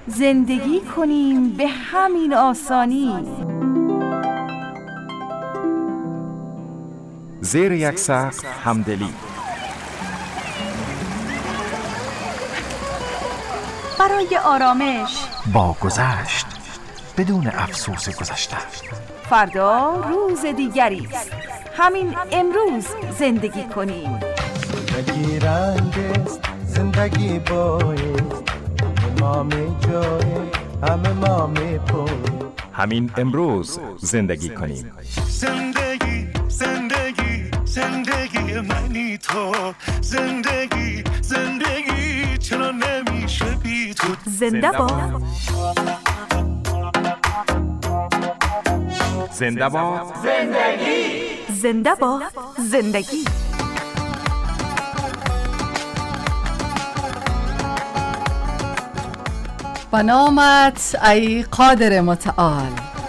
زندگی کنیم به همین آسانی. زیر یک سقف همدلی. برای آرامش با گذشت بدون افسوس گذشته. فردا روز دیگری است. همین امروز زندگی کنیم. زندگی رنگ است، زندگی بایست، ما می جای همه ما می پویم. همین امروز زندگی کنیم. زندگی زندگی زندگی منی تو، زندگی زندگی چرا نمیشه بی تو. زنده باد، زنده باد زندگی، زنده باد زندگی. به نامت ای قادر متعال.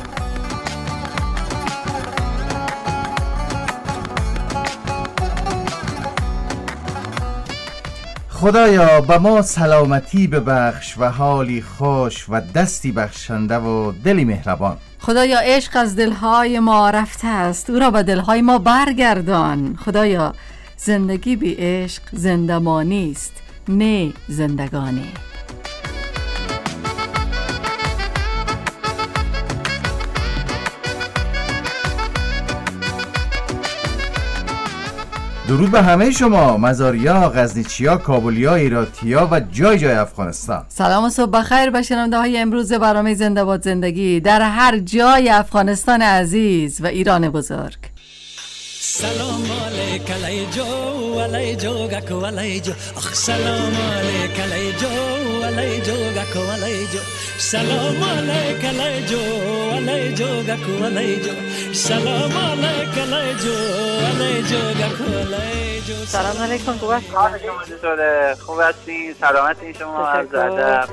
خدایا به ما سلامتی ببخش و حالی خوش و دستی بخشنده و دلی مهربان. خدایا عشق از دلهای ما رفته است، او را به دلهای ما برگردان. خدایا زندگی بی عشق زندمانی است، نه زندگانی. درود به همه شما، مزاریا، غزنیچیا، کابلیا، ایراتیا و جای جای افغانستان. سلام و صبح بخیر به شنونده های امروز برنامه زنده باد زندگی در هر جای افغانستان عزیز و ایران بزرگ. سلام علیک علی جو علی جو گکو علی جو، اخ سلام علیک علی جو علی جو گکو علی جو، سلام علیک علی جو علی جو گکو علی جو، سلام علیک علی جو علی جو گکو علی جو. سلام علیکم، خوب هستید؟ حال شما چطوره؟ خوب هستین؟ سلامتین شما؟ عرض ادب.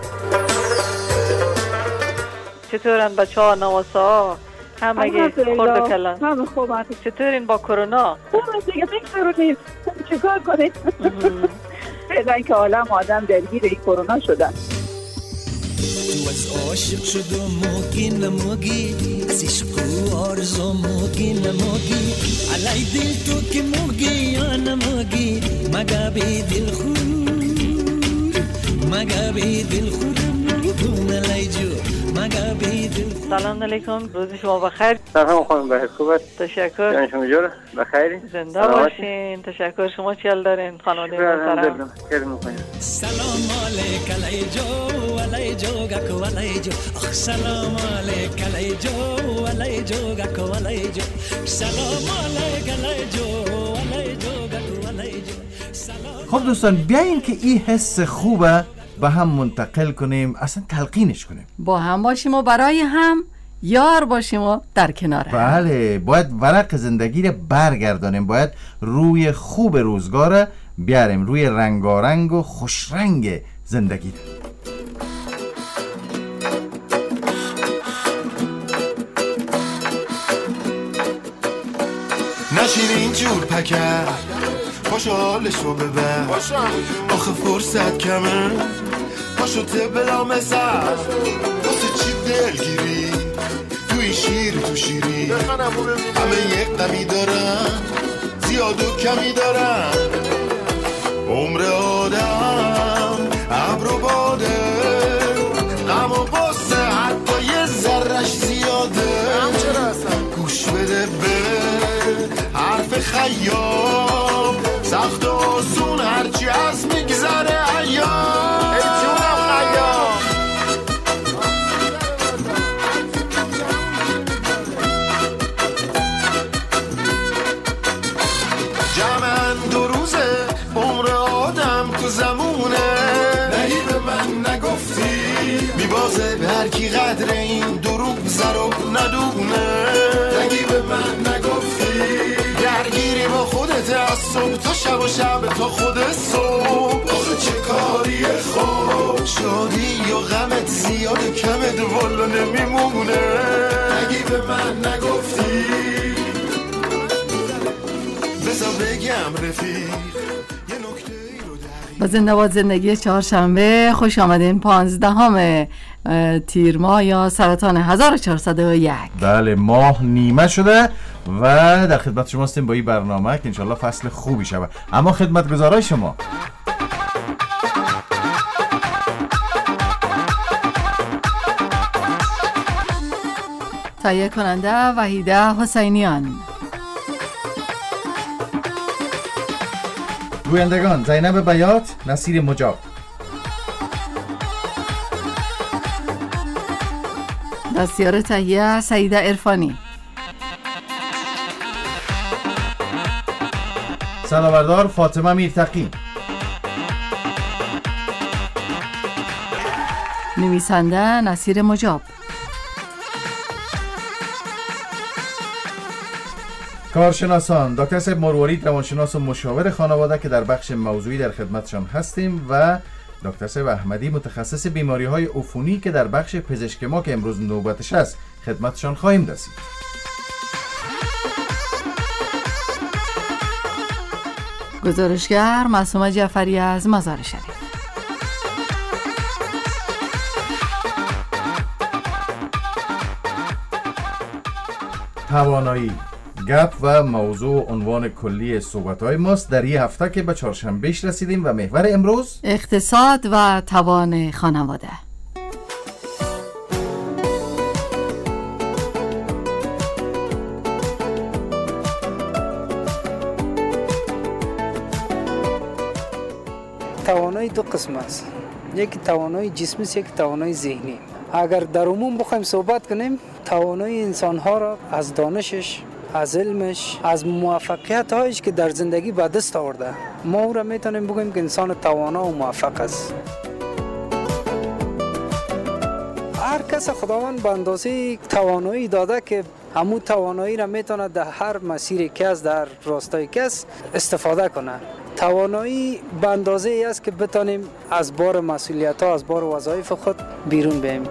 چطورن بچه‌ها، نواسا؟ همه خورد کلان همه خوب هست. چطورین با کرونا؟ خوب هست دیگه، فکر رو نیست چیکار کنید. فعلا که عالم آدم درگیر این کرونا شدن. تو از عاشق شد و موگی نموگی، از عشق و آرزو موگی نموگی، علی دل تو که موگی یا نموگی، مگه بی دل خود مگه بی دل خود موگون علی جو مگه بی دل. سلام علیکم، روز شما بخیر. سلام خانم، بخیر، خوبه؟ تشکر. جان شما جوره؟ بخیری؟ زنده باشین. تشکر. شما چی حال دارین خانواده محترم؟ خیر میکنم. سلام علیک علی جو علی جو گکو علی جو، اخ سلام علیک علی جو علی جو گکو علی جو، سلام علیک علی جو علی جو گکو علی جو. خب دوستان، بیاین که این حس خوبه به هم منتقل کنیم، اصلا تلقینش کنیم، با هم باشیم و برای هم یار باشیم و در کنار هم. بله، باید ورق زندگی رو برگردانیم، باید روی خوب روزگار بیاریم، روی رنگارنگ و خوشرنگ زندگی. نشین اینجور پکر پاشو حالش رو ببر، آخه فرصت کمه، پاشو تبلا مثل واسه چی دلگیری، توی شیر تو شیری، همه یک قمی دارن، زیاد و کمی دارن، عمر آدم عبر و باده، غم و غصه حتی یه ذرش زیاده، گوش بده به حرف خیام، سخت و آسون هرچی از میگذره ایام، ای جونم خیام. جمعن دو روزه عمر آدم تو زمونه، نهی به من نگفتی میبازه به هر کی قدر این دروغ زرو ندونه، نهی به من نگفتی درگیری با خودت از صبح تا شب و شب تا خود صبح، آخه چه کاریه خوب، شادی یا غمت زیاد کمت والا نمیمونه، نگی به من نگفتی، بذار بگم رفیق یه نکته ای رو با زنده باد زندگی چهارشنبه. خوش آمدین. 15 تیر ماه یا سرطان 1401. بله، ماه نیمه شده و در خدمت شما هستیم با این برنامه که انشالله فصل خوبی شود. اما خدمتگزارای شما تهیه کننده وحیده حسینیان، گویندگان زینب بیات، نصیر مجاب. دستیار تهیه سعیده عرفانی. صدابردار فاطمه میرتقی. نویسنده نصیر مجاب. کارشناسان دکتر صاحب مروارید، روانشناس و مشاور خانواده که در بخش موضوعی در خدمتشان هستیم، و دکتر صاحب احمدی، متخصص بیماری‌های عفونی که در بخش پزشک ما که امروز نوبتش است خدمتشان خواهیم رسید. گزارشگر معصومه جعفری از مزار شریف. توانایی گپ و موضوع عنوان کلی صحبت‌های ماست در این هفته که به چهارشنبهش رسیدیم و محور امروز اقتصاد و توان خانواده. توانایی دو قسم است، یکی توانایی جسمی است، یکی توانایی ذهنی. اگر در عموم بخوایم صحبت کنیم، توانایی انسان‌ها را از دانشش، از علمش، از موفقیت هایش که در زندگی به دست آورده، ما او را میتونیم بگوییم که انسان توانا و موفق است. هر کس خداوند به اندازه توانایی داده که همون توانایی را میتونه در هر مسیری که از در راستای کس استفاده کنه. توانایی به اندازه ای است که بتونیم از بار مسئولیت ها، از بار وظایف خود بیرون بیاییم.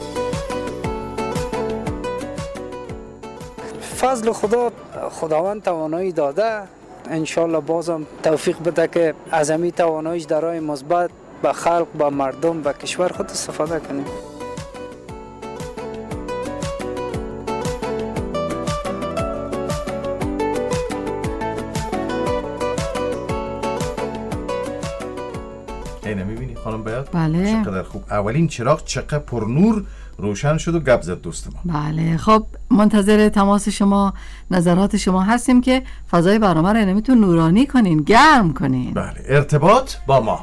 فضل خداوند توانایی داده، انشالله بازم توفیق بده که از همین تواناییش در راه مثبت به خلق، به مردم، به کشور خود استفاده کنیم. اینه میبینی خانم بیات؟ بله. چقدر خوب. اولین چراغ چقدر پر نور روشن شد و گپ زد دوست ما. بله، خب منتظر تماس شما، نظرات شما هستیم که فضای برنامه رو نمیتون نورانی کنین، گرم کنین. بله، ارتباط با ما.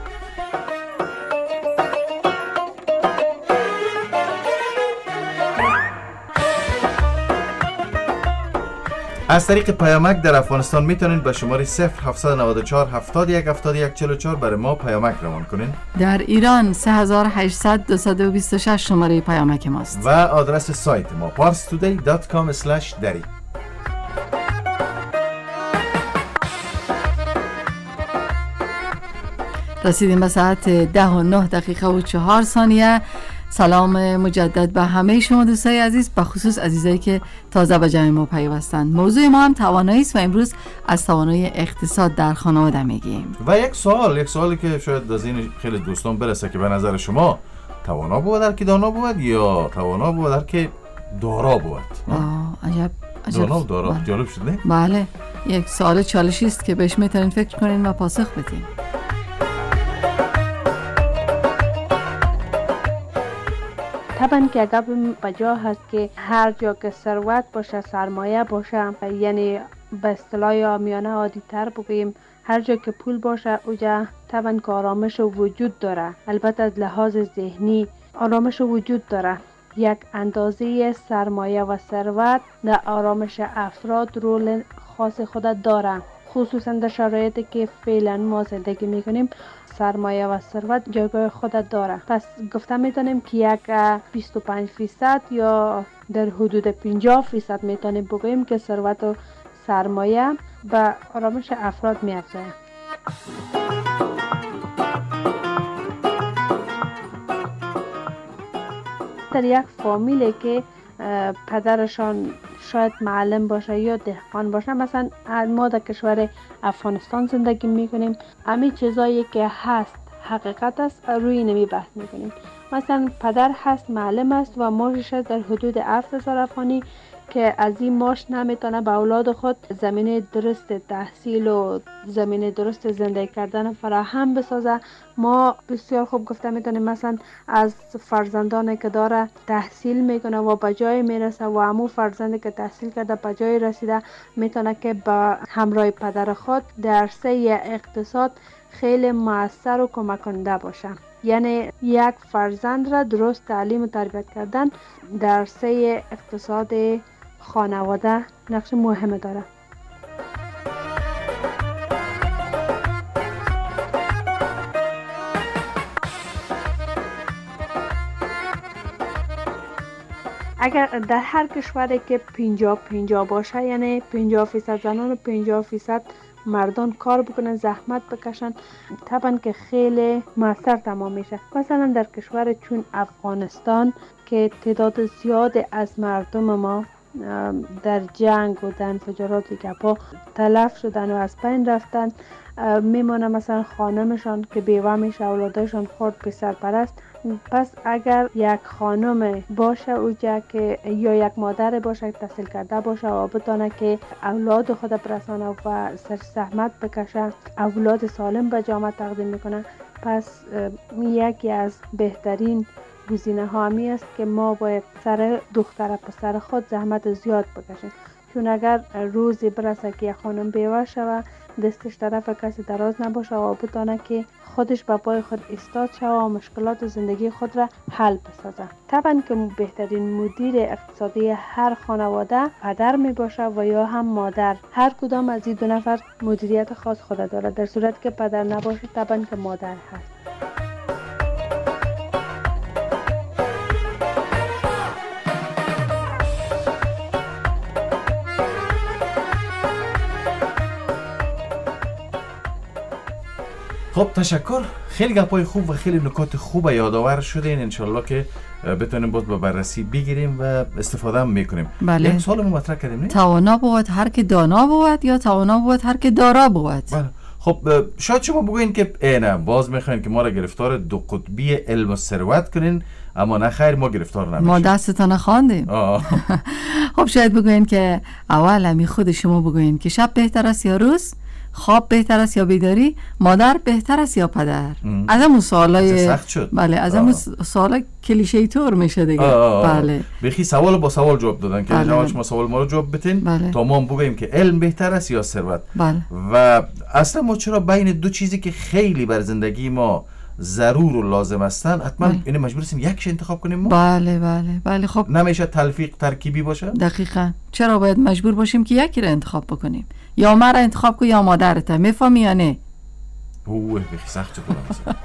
از طریق پیامک در افغانستان میتونید به شماره 0794 71 71 44 برای ما پیامک روان کنین. در ایران 3800 226 شماره پیامک ماست و آدرس سایت ما parstoday.com/dari. رسیدیم به ساعت 10:09 و 4 سلام مجدد به همه شما دوستای عزیز، به خصوص عزیزایی که تازه به جمع ما پیوستند. موضوع ما هم توانایی است و امروز از توانایی اقتصاد در خانواده میگیم. و یک سوالی که شاید از این خیلی دوستان برسه که به نظر شما توانا بود در که دانا بود یا توانا بود در که دارا بود؟ عجب دانا و دارا جالب شد نه؟ بله، یک سوال چالشی است که بهش میتونین فکر کنین و پاسخ بدین. طبعا که گپ بجا هست که هر جا که ثروت باشه، سرمایه باشه، یعنی به اصطلاح عامیانه عادی تر بگیم هر جا که پول باشه اوجا طبعا که آرامش وجود داره. البته از لحاظ ذهنی آرامش وجود داره. یک اندازه سرمایه و ثروت در آرامش افراد رول خاص خود داره، خصوصا در شرایطی که فعلا ما زندگی میکنیم. سرمایه و ثروت جایگاه خود داره. پس گفته میتونیم که یک 25% یا در حدود 50% میتونیم بگوییم که ثروت و سرمایه به آرامش افراد میافزاید. در یک فامیلی که پدرشان شاید معلم باشه یا دهقان باشه. مثلا ما در کشور افغانستان زندگی میکنیم، همه چیزایی که هست حقیقت است روی نمی بحث میکنیم. مثلا پدر هست معلم است و معاشش در حدود 7000 افغانی که از این معاش نمیتونه به اولاد خود زمینه درست تحصیل و زمینه درست زندگی کردن فراهم بسازه. ما بسیار خوب گفته میتونیم مثلا از فرزندانی که داره تحصیل میکنه و به جای میرسه و همون فرزندی که تحصیل کرده به جای رسیده میتونه که با همراه پدر خود در عرصه اقتصاد خیلی مؤثر و کمک کننده باشه. یعنی یک فرزند را درست تعلیم و تربیت کردن در عرصه اقتصاد خانواده نقش مهم داره. اگر در هر کشوری که 50-50 باشه، یعنی 50% زنان و 50% مردان کار بکنن، زحمت بکشن، طبعا که خیلی موثر تمام میشه. مثلا در کشور چون افغانستان که تعداد زیاد از مردم ما در جنگ و در انفجارات گپا تلف شدن و از بین رفتن، میمونه مثلا خانمشان که بیوه میشه، اولادشان خورد پسر پرست. پس اگر یک خانم باشه اوجا که یا یک مادر باشه که تحصیل کرده باشه و بتونه که اولاد خود برسانه و سر زحمت بکشه، اولاد سالم به جامعه تقدیم میکنه، پس یکی از بهترین گزینه ها همی است که ما باید سر دختر پسر خود زحمت زیاد بکشیم. چون اگر روزی برسه که یک خانم بیوه شوه، دستش طرف کسی دراز نباشه و بتونه که خودش به پای خود ایستاد شوه و مشکلات زندگی خود را حل بسازه. طبعا که بهترین مدیر اقتصادی هر خانواده پدر می باشه و یا هم مادر. هر کدام از این دو نفر مدیریت خاص خود داره. در صورت که پدر نباشه طبعا که مادر هست. خب تشکر، خیلی گپای خوب و خیلی نکات خوب یادآور شدین. انشالله که بتونیم باز به بررسی بگیریم و استفاده هم میکنیم. بله. یک سوال مطرح کردیم نه؟ توانا بود هر که دانا بود یا توانا بود هر که دارا بود. بله. خب شاید شما بگوین که نه باز میخواین که ما را گرفتار دو قطبی علم و ثروت کنین، اما نه خیر، ما گرفتار نمیشیم. ما دستتان خواندیم. خب شاید بگوین که اول همی خود شما بگوین که شب بهتر است یا روز، خواب بهتر است یا بیداری، مادر بهتر است یا پدر. از همون سوالای سخت شد. بله، از همون سوالای کلیشه‌ای طور میشه دیگه. بله. بخی سوال با سوال جواب دادن که بله. شما سوال ما رو جواب بتین. بله. تا ما هم بگیم که علم بهتر است یا ثروت. بله. و اصلا ما چرا بین دو چیزی که خیلی بر زندگی ما ضرور و لازم هستن حتما اینو مجبور هستیم یکش انتخاب کنیم ما؟ بله بله بله. خب نمیشه تلفیق ترکیبی باشه؟ دقیقاً. چرا باید مجبور باشیم که یکی رو انتخاب بکنیم؟ یا مرا انتخاب کن یا مادرت. میفهمی یا نه؟ اوه بخی سخت شد.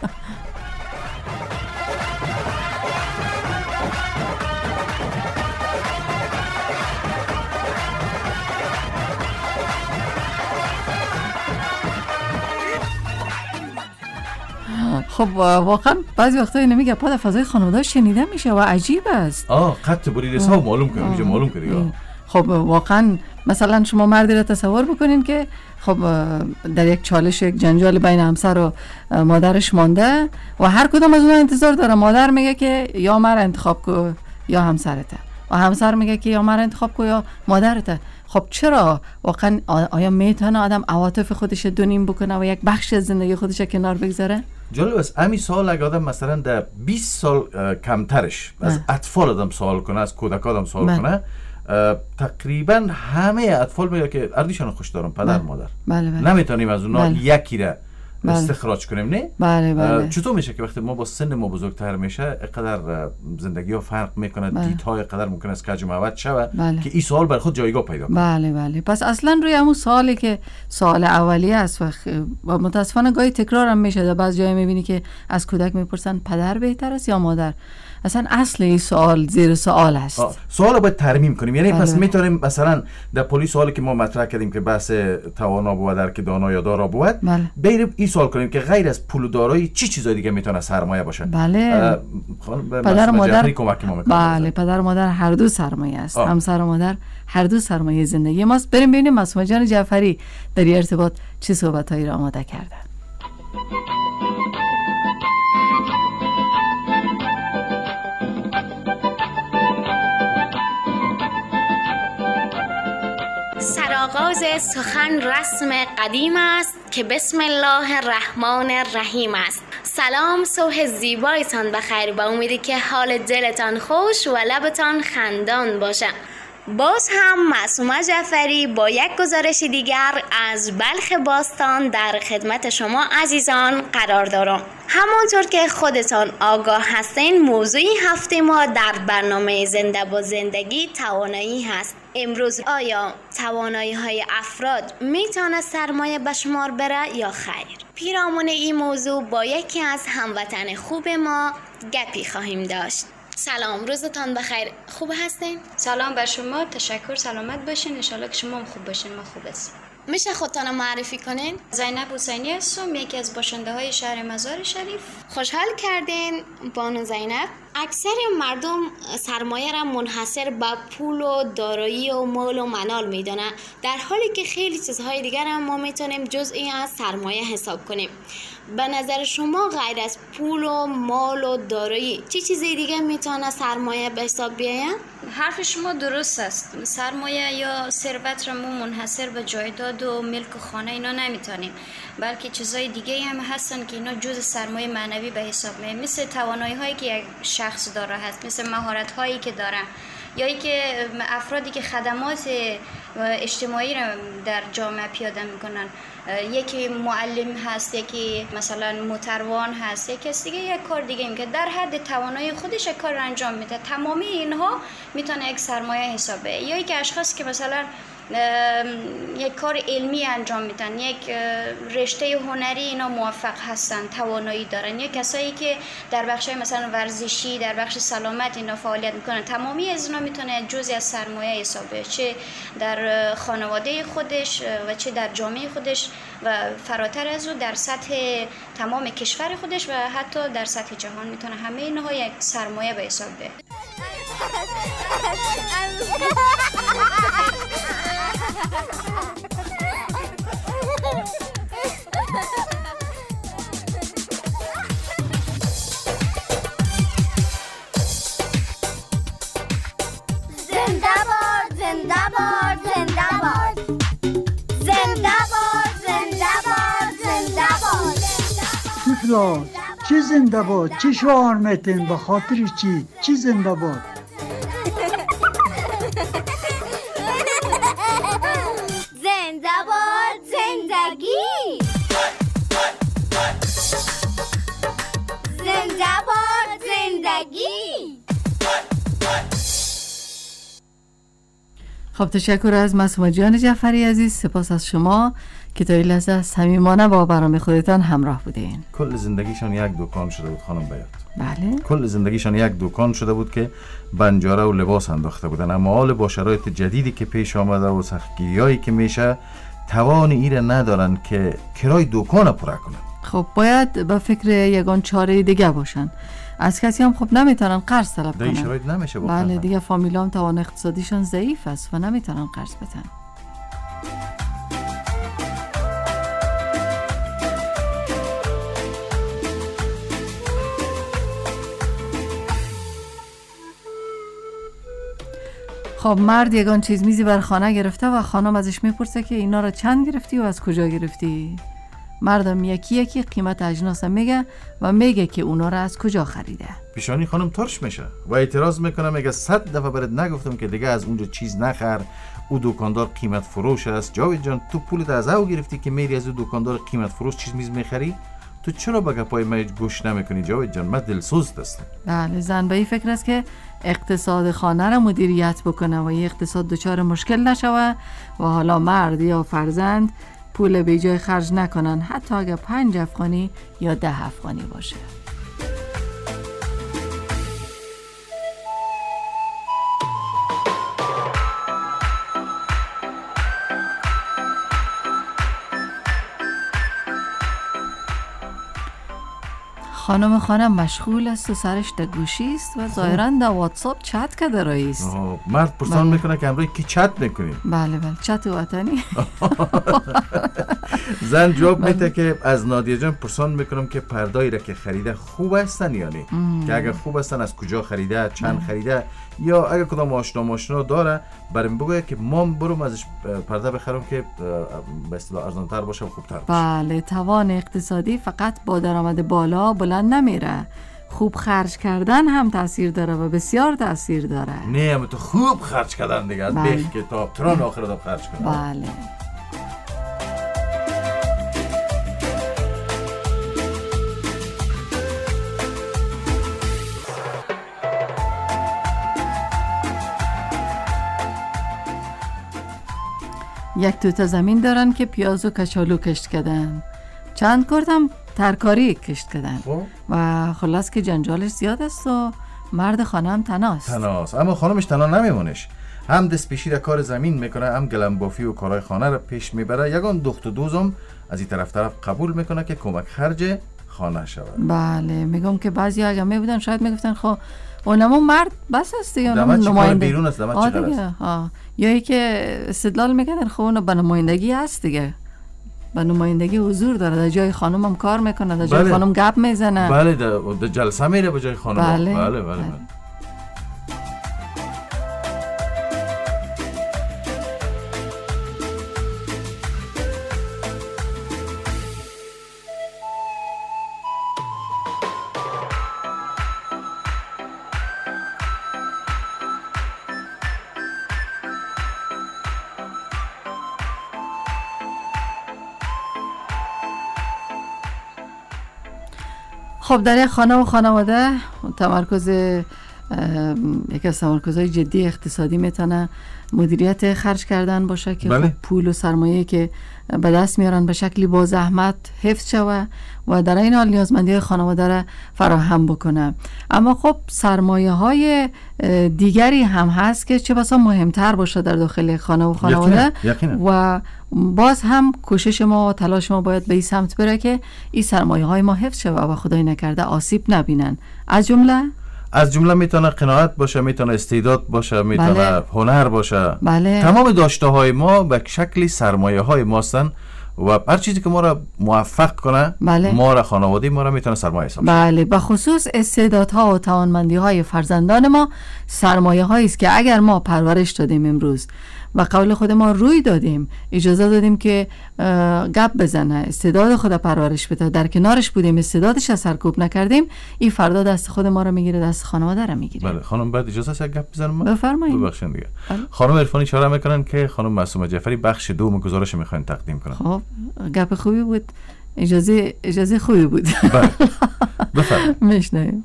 خب واقعا بعضی وقتا اینو میگه پا در فضای خانواده شنیده میشه و عجیب است. قط بری رسا معلوم کنم میشه معلوم کنی. خب واقعا مثلا شما مردی را تصور بکنین که خب در یک چالش، یک جنجال بین همسر و مادرش مانده و هر کدام از اونها انتظار داره. مادر میگه که یا مرا انتخاب کو یا همسرته و همسر میگه که یا مرا انتخاب کو یا مادرته. خب چرا واقعا آیا میتونه آدم عواطف خودش دونیم بکنه و یک بخش از زندگی خودش کنار بگذاره؟ جالب است. امی سوال اگه آدم مثلا در 20 سال کمترش از اطفال آدم سوال کنه، از کودک آدم سوال کنه، تقریبا همه اطفال میگه که اردیشان خوش دارم پدر مادر. بله بله. نمیتونیم از اونها یکی را استخراج کنیم نه؟ بله بله. چطور میشه که وقتی ما با سن ما بزرگتر میشه اینقدر زندگی ها فرق میکنه، دیدهای قدر ممکن است کج و معوج شوه که این سوال بر خود جایگاه پیدا کنه. بله بله. پس اصلا روی همون سوالی که سوال اولیه است و متاسفانه گاهی تکرار هم میشه. در بعض جای میبینی که از کودک میپرسن پدر بهتر است یا مادر. اصلا اصل این سوال زیر سوال است. سوال باید ترمیم کنیم. یعنی بله. پس میتونیم مثلا در پلیس سوالی که ما مطرح کردیم که بحث توانا بود در که دانا یا دارا بود، بله. بریم این سوال کنیم که غیر از پول و دارایی چی چیزای دیگه میتونه سرمایه باشه. بله. پدر و مادر، بله، پدر و مادر هر دو سرمایه است. همسر و مادر هر دو سرمایه زندگی ماست. بریم ببینیم معصومه جان جعفری در این ارتباط چه صحبتایی را آماده کرده. سرآغاز سخن رسم قدیم است که بسم الله الرحمن الرحیم است. سلام، صبح زیبایتان بخیر، با امیدی که حال دلتان خوش و لبتان خندان باشه. باز هم معصومه جعفری با یک گزارش دیگر از بلخ باستان در خدمت شما عزیزان قرار دارم. همانطور که خودتان آگاه هستین، موضوع هفته ما در برنامه زنده با زندگی توانایی هست. امروز آیا توانایی های افراد میتونه سرمایه به شمار بره یا خیر؟ پیرامون این موضوع با یکی از هموطن خوب ما گپی خواهیم داشت. سلام، روزتان بخیر، خوب هستین؟ سلام بر شما، تشکر، سلامت باشین، انشالله که شما هم خوب باشین، ما خوب هستیم. میشه خودتان معرفی کنین؟ زینب حسینی هستم، یکی از باشنده های شهر مزار شریف. خوشحال کردین بانو زینب. اکثر مردم سرمایه را منحصر به پول و دارایی و مال و منال میدونن، در حالی که خیلی چیزهای دیگر هم ما میتونیم جزئی از سرمایه حساب کنیم. به نظر شما غیر از پول و مال و دارایی چی چیزی دیگه میتونه سرمایه به حساب بیاید؟ حرف شما درست است. سرمایه یا ثروت را ما منحصر به جایداد و ملک و خانه اینا نمیتونیم، بلکه چیزای دیگه هم هستن که اینا جز سرمایه معنوی به حساب میاد، مثل توانایی هایی که یک شخص داره هست، مثل مهارت هایی که داره، یا ای که افرادی که خدمات اجتماعی را در جامعه پیاده میکنن. یکی معلم هست، یکی مثلا موتروان هست، یکی دیگه یک کار دیگه این که در حد توانایی خودش یک کار انجام میده. تمامی اینها میتونه یک سرمایه حساب بشه. یا یک اشخاص که مثلا یک کار علمی انجام میدن، یک رشته هنری اینا موفق هستن، توانایی دارن، یا کسایی که در بخش مثلا ورزشی، در بخش سلامت اینا فعالیت میکنن. تمامی از اینا میتونه جزئی از سرمایه حساب بشه، چه در خانواده خودش و چه در جامعه خودش و فراتر از او در سطح تمام کشور خودش و حتی در سطح جهان میتونه همه اینها یک سرمایه به حساب بشه. طفلا چی زنده باد؟ چی شعار میتین؟ به خاطر چی زنده باد؟ زنده باد زندگی، زنده باد زندگی. خب تشکر از معصومه جان جعفری عزیز، سپاس از شما که تا این لحظه صمیمانه با برنامه خودتان همراه بودین. کل زندگیشان یک دکان شده بود خانم بیات. بله. کل زندگیشان یک دکان شده بود که بنجاره و لباس انداخته بودن، اما حال با شرایط جدیدی که پیش آمده و سختگیریایی که میشه توان ایره ندارن که کرای دکان پوره کنن. خب باید به فکر یگان چاره دیگه باشن. از کسی هم خب نمیتونن قرض طلب کنن. در شرایط نمیشه بکنن. بله دیگه فامیلام توان اقتصادیشان ضعیف است و نمیتونن قرض بدن. خب مرد یگان چیز میزی بر خانه گرفته و خانم ازش میپرسه که اینا را چند گرفتی و از کجا گرفتی؟ مردم یکی یکی قیمت اجناس میگه و میگه که اونا را از کجا خریده. پیشانی خانم ترش میشه و اعتراض میکنه، میگه 100 دفعه برات نگفتم که دیگه از اونجا چیز نخر، او دکاندار قیمت فروش است. جاوید جان تو پولت از او گرفتی که میری از او دکاندار قیمت فروش چیز میز میخری؟ تو چرا به گپای من گوش نمیکنی جاوید جان؟ من دلسوز هستم. بله زن به این فکر است که اقتصاد خانه را مدیریت بکنه و این اقتصاد دچار مشکل نشوه و حالا مرد یا فرزند پول به جای خرج نکنن، حتی اگر 5 افغانی یا 10 افغانی باشه. خانم مشغول است و سرش در گوشی است و ظاهراً در واتساپ چت کرده رئیس. مرد پرسان میکنه که امروز کی چت میکنیم؟ بله چت وطنی. زن جواب میده که از نادیه جان پرسان میکنم که پردایی را که خریده خوب هستن یا نه؟ که اگر خوب هستن از کجا خریده، چند خریده، یا اگر کدام آشنا داره برام بگوید که ما برم ازش پرده بخرم که به اصطلاح ارزان‌تر باشه و خوبتر باشه. بله، توان اقتصادی فقط با درآمد بالا بلند نمیره. خوب خرج کردن هم تاثیر داره و بسیار تاثیر داره. نه اما تو خوب خرج کردن دیگه از بیخ کتاب تران آخر داب خرج کنه. بله. یک توته زمین دارن که پیاز و کچالو کشت کردن. چند کردم ترکاری کشت کردن و خلاص که جنجالش زیاد است و مرد خانه هم تناست. اما خانمش تنها نمیمونش، هم دست پیشی در کار زمین میکنه، هم گلنبافی و کارهای خانه را پیش میبره. یگان دخت و دوزم از این طرف قبول میکنه که کمک خرج خانه شود. بله، میگم که بعضی اگه میبودن شاید میگفتن خب اونمون مرد بس است یا نماینده بیرون است، یا ای که استدلال میکنن خب اون به نمایندگی هست دیگه، به نمایندگی حضور داره، در جای خانم هم کار میکنه، در جای خانم گپ میزنه. بله، در جلسه میره به جای خانم. بله. خب در یک خانه و خانواده تمرکز یکی از تمرکزهای جدی اقتصادی میتونه مدیریت خرج کردن باشه که بله. خب پول و سرمایه که به دست میارن به شکلی با زحمت حفظ شوه و در این حال نیازمندی های خانواده را فراهم بکنه. اما خب سرمایه های دیگری هم هست که چه بسا مهمتر باشه در داخل خانه و خانواده. یقینا. و باز هم کوشش ما و تلاش ما باید به این سمت بره که این سرمایه های ما حفظ شوه و خدای نکرده آسیب نبینن. از جمله میتونه قناعت باشه، میتونه استعداد باشه، میتونه بله. هنر باشه. بله. تمام داشته های ما به شکلی سرمایه های ماستن و هر چیزی که ما را موفق کنه بله. ما را خانواده ما را میتونه سرمایه حساب کنه. بله، به خصوص استعدادها و توانمندی های فرزندان ما سرمایه هایی است که اگر ما پرورش دادیم امروز و قول خود ما روی دادیم، اجازه دادیم که گپ بزنه، استعداد خود پرورش بده، در کنارش بودیم، استعدادش از سرکوب نکردیم، این فردا دست خود ما رو میگیره، دست خانواده رو میگیره. بله خانم، بعد اجازه است گپ بزنم؟ بفرمایید. ببخشید دیگه. خانم عرفانی اشاره میکنن که خانم معصومه جعفری بخش دوم گزارش میخواین تقدیم کنن. خب گپ خوبی بود، اجازه خوبی بود. بله بفرمایید. میشنویم.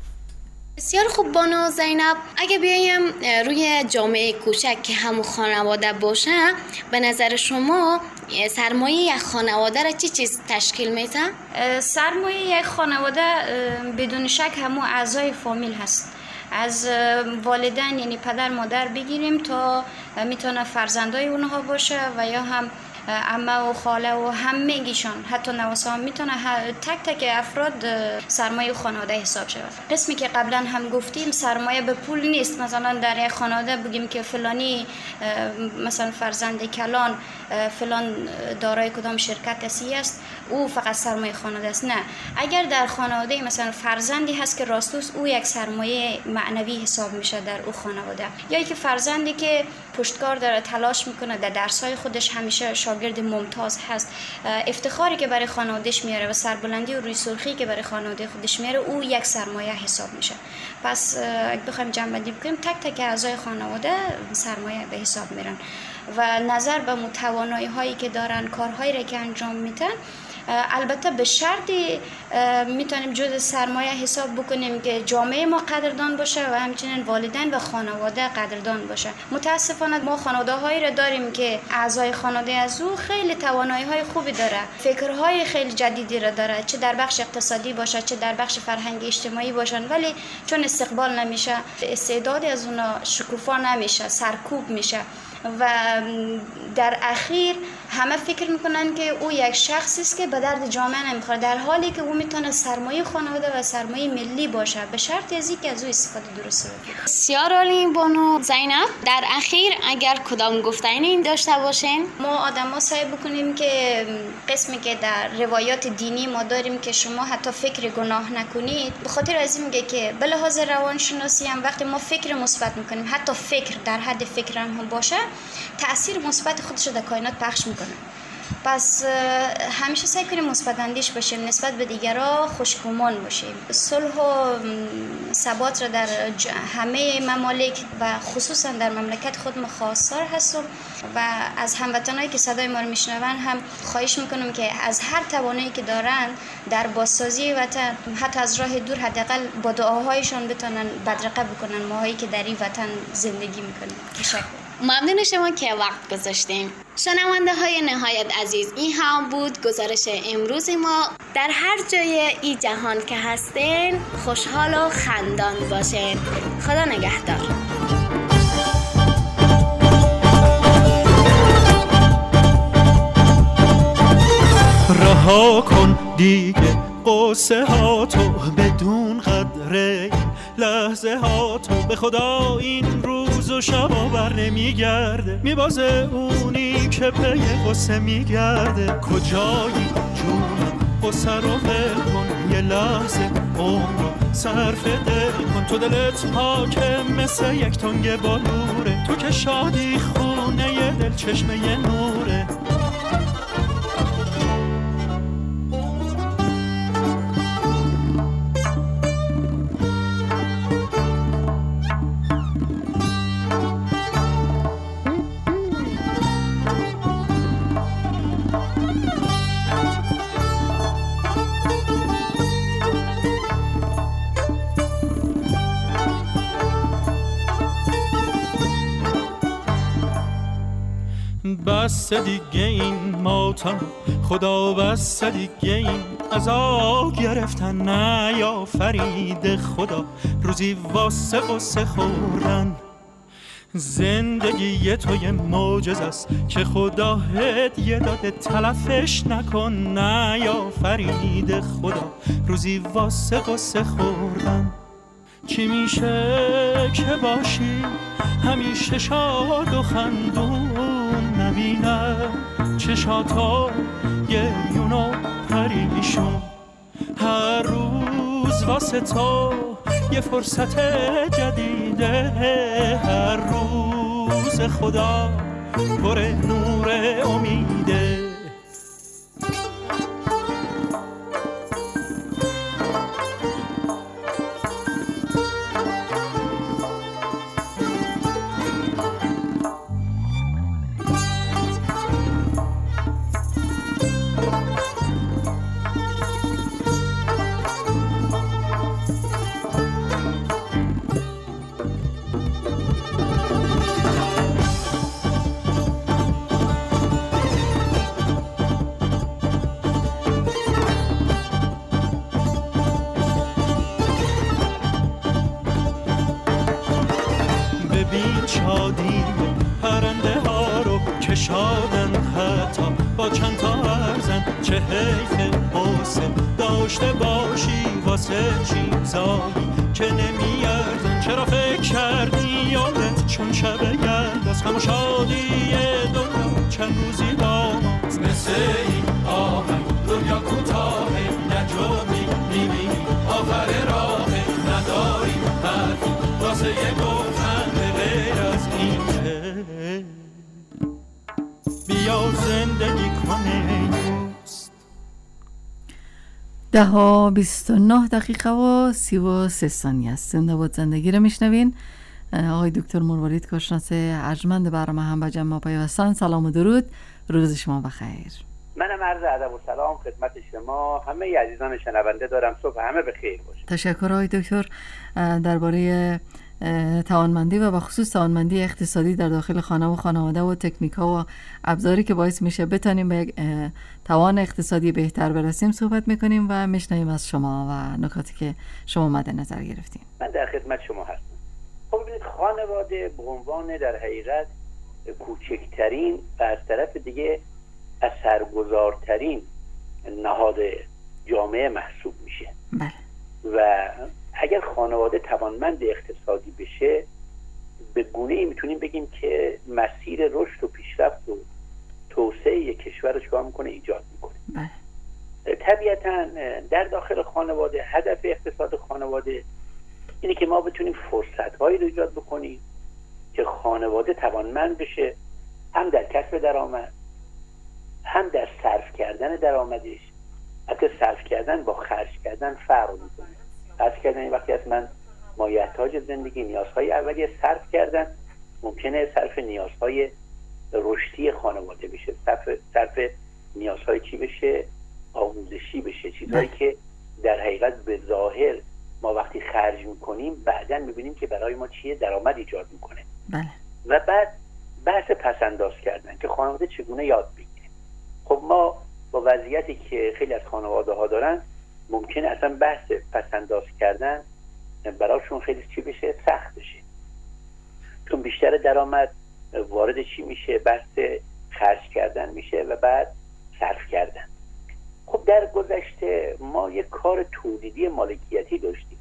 بسیار خوب بانو زینب، اگه بیایم روی جامعه کوچک که همون خانواده باشه، به نظر شما سرمایه یک خانواده را چی چیز تشکیل میده؟ سرمایه یک خانواده بدون شک همون اعضای فامیل هست. از والدین یعنی پدر مادر بگیریم تا میتونه فرزندای اونها باشه و یا هم عمه و خاله و همگیشان، حتی نواسا هم میتونه تک تک افراد سرمایه خانواده حساب شود. قسمی که قبلا هم گفتیم سرمایه به پول نیست، مثلا در یک خانواده بگیم که فلانی مثلا فرزند کلان فلان دارای کدام شرکت اسی است، او فقط سرمایه خانواده است. نه، اگر در خانواده مثلا فرزندی هست که راستوس، او یک سرمایه معنوی حساب میشه در او خانواده. یا اینکه فرزندی که پشتکار داره، تلاش میکنه، در درسای خودش همیشه شاگرد ممتاز هست، افتخاری که برای خانوادهش میاره و سربلندی و روی سرخی که برای خانواده خودش میاره، او یک سرمایه حساب میشه. پس اگه بخوایم جمع‌بندی بکنیم، تک تک اعضای خانواده سرمایه به حساب میرن و نظر به توانایی هایی که دارن، کارهایی را که انجام میدن، البته به شرطی میتونیم جزء سرمایه حساب بکنیم که جامعه ما قدردان باشه و همچنین والدین و خانواده قدردان باشه. متاسفانه ما خانواده هایی را داریم که اعضای خانواده از او خیلی توانایی های خوبی داره، فکرهای خیلی جدیدی را داره، چه در بخش اقتصادی باشه چه در بخش فرهنگی اجتماعی باشن، ولی چون استقبال نمیشه، استعدادی از اونا شکوفا نمیشه، سرکوب میشه و در اخیر همه فکر میکنن که او یک شخصی است که به درد جامعه نمیخوره، در حالی که او میتونه سرمایه خانواده و سرمایه ملی باشه، به شرط از اینکه از او استفاده درست بکنه. بسیار عالی بانو زینب. در اخیر اگر کدام گفتنی داشته باشین؟ ما آدما سعی بکنیم که قسمی که در روایات دینی ما داریم که شما حتی فکر گناه نکنید، به خاطر از این میگه که به لحاظ روانشناسی هم وقتی ما فکر مثبت میکنیم، حتی فکر در حد فکر هم باشه، تأثیر مثبت خودش رو در کائنات پخش میکنه. پس همیشه سعی کنیم مثبت اندیش باشیم، نسبت به دیگران خوشگمان باشیم. صلح و ثبات را در همه ممالک و خصوصا در مملکت خود خواستار هستم و از هموطنایی که صدای ما رو میشنون هم خواهش میکنم که از هر توانایی که دارن در بازسازی وطن، حتی از راه دور، حداقل با دعاهایشان بتونن بدرقه بکنن ماهایی که در این وطن زندگی میکنیم. تشکر. ممنون شما که وقت گذاشتیم. شنونده های نهایت عزیز، این هم بود گزارش امروز ما. در هر جای این جهان که هستین خوشحال و خندان باشین. خدا نگهدار. رها کن دیگه قصه ها تو، بدون قدر لحظه ها تو. به خدا این روز و شب بر نمیگرده، میبازه اونی که پی قصه میگرده. کجایی جونم قصه رو ول کن، یه لحظه عمر صرف دل کن. تو دلت پاکه مثل یک تنگ بالوره، تو که شادی خونه دل چشمه نوره. بس دیگه این ماتم، خدا بس دیگه این عذاب گرفتن. نه یا فرید خدا روزی واسه قصه خوردن. زندگی تو یه معجزه است که خدا هدیه داده، تلفش نکن. نه یا فرید خدا روزی واسه قصه خوردن. چی میشه که باشی همیشه شاد و خندون، نبینه چشاتا گریون و پریشون. هر روز واسه تو یه فرصت جدیده، هر روز خدا پر نور امیده. شادی پرنده ها رو که شادن، حتی با چند تا ارزن. چه حیف قصه داشته باشی واسه چیزایی که نمیارزن. چرا فکر کردی یادت چون شب یلداست، همه شادی دنیا چند روزی با ماست. مثل این آهنگ دنیا کوتاهه، نجومی میبینی آخر راهه. نداری حرفی واسه یه گفتن غیر از اینه. بیا زندگی کنه. 10:29 و 33 ثانیه است. زنده بود زندگی رو میشنوین. آقای دکتر مروارید کارشناس ارجمند برنامه هم با جمع پیوستن. سلام و درود، روز شما بخیر. منم عرض ادب و سلام خدمت شما همه عزیزان شنونده دارم. صبح همه بخیر باشه. تشکر آقای دکتر. درباره توانمندی و بخصوص توانمندی اقتصادی در داخل خانه و خانواده و تکنیک ها و ابزاری که باعث میشه بتونیم به یک توان اقتصادی بهتر برسیم صحبت میکنیم و میشنویم از شما و نکاتی که شما مد نظر گرفتین. من در خدمت شما هستم. خب ببینید، خانواده به عنوان در حقیقت کوچکترین و از طرف دیگه اثرگذارترین نهاد جامعه محسوب میشه. و اگر خانواده توانمند اقتصادی بشه، به گونه‌ای میتونیم بگیم که مسیر رشد و پیشرفت و توسعه یک کشور رو چیکار میکنه؟ ایجاد میکنه. طبیعتاً در داخل خانواده هدف اقتصاد خانواده اینه که ما بتونیم فرصت‌هایی رو ایجاد بکنیم که خانواده توانمند بشه، هم در کسب درآمد، هم در صرف کردن درآمدش. حتی صرف کردن با خرج کردن فرق میکنه. صرف کردن وقتی از من مایحتاج زندگی، نیازهای اولیه، صرف کردن ممکنه صرف نیازهای رشدی خانواده بشه، صرف نیازهای چی بشه؟ آموزشی بشه، چیزهایی که در حقیقت به ظاهر ما وقتی خرج میکنیم بعداً میبینیم که برای ما چیه؟ درآمد ایجاد میکنه. و بعد بحث پسنداز کردن که خانواده چگونه یاد بگیره. خب ما با وضعیتی که خیلی از خانواده ها دارن ممکنه اصلا بحث پسنداز کردن براشون خیلی چی بشه؟ سخت بشه، چون بیشتر درآمد وارد چی میشه؟ بحث خرج کردن میشه و بعد صرف کردن. خب در گذشته ما یک کار تولیدی مالکیتی داشتیم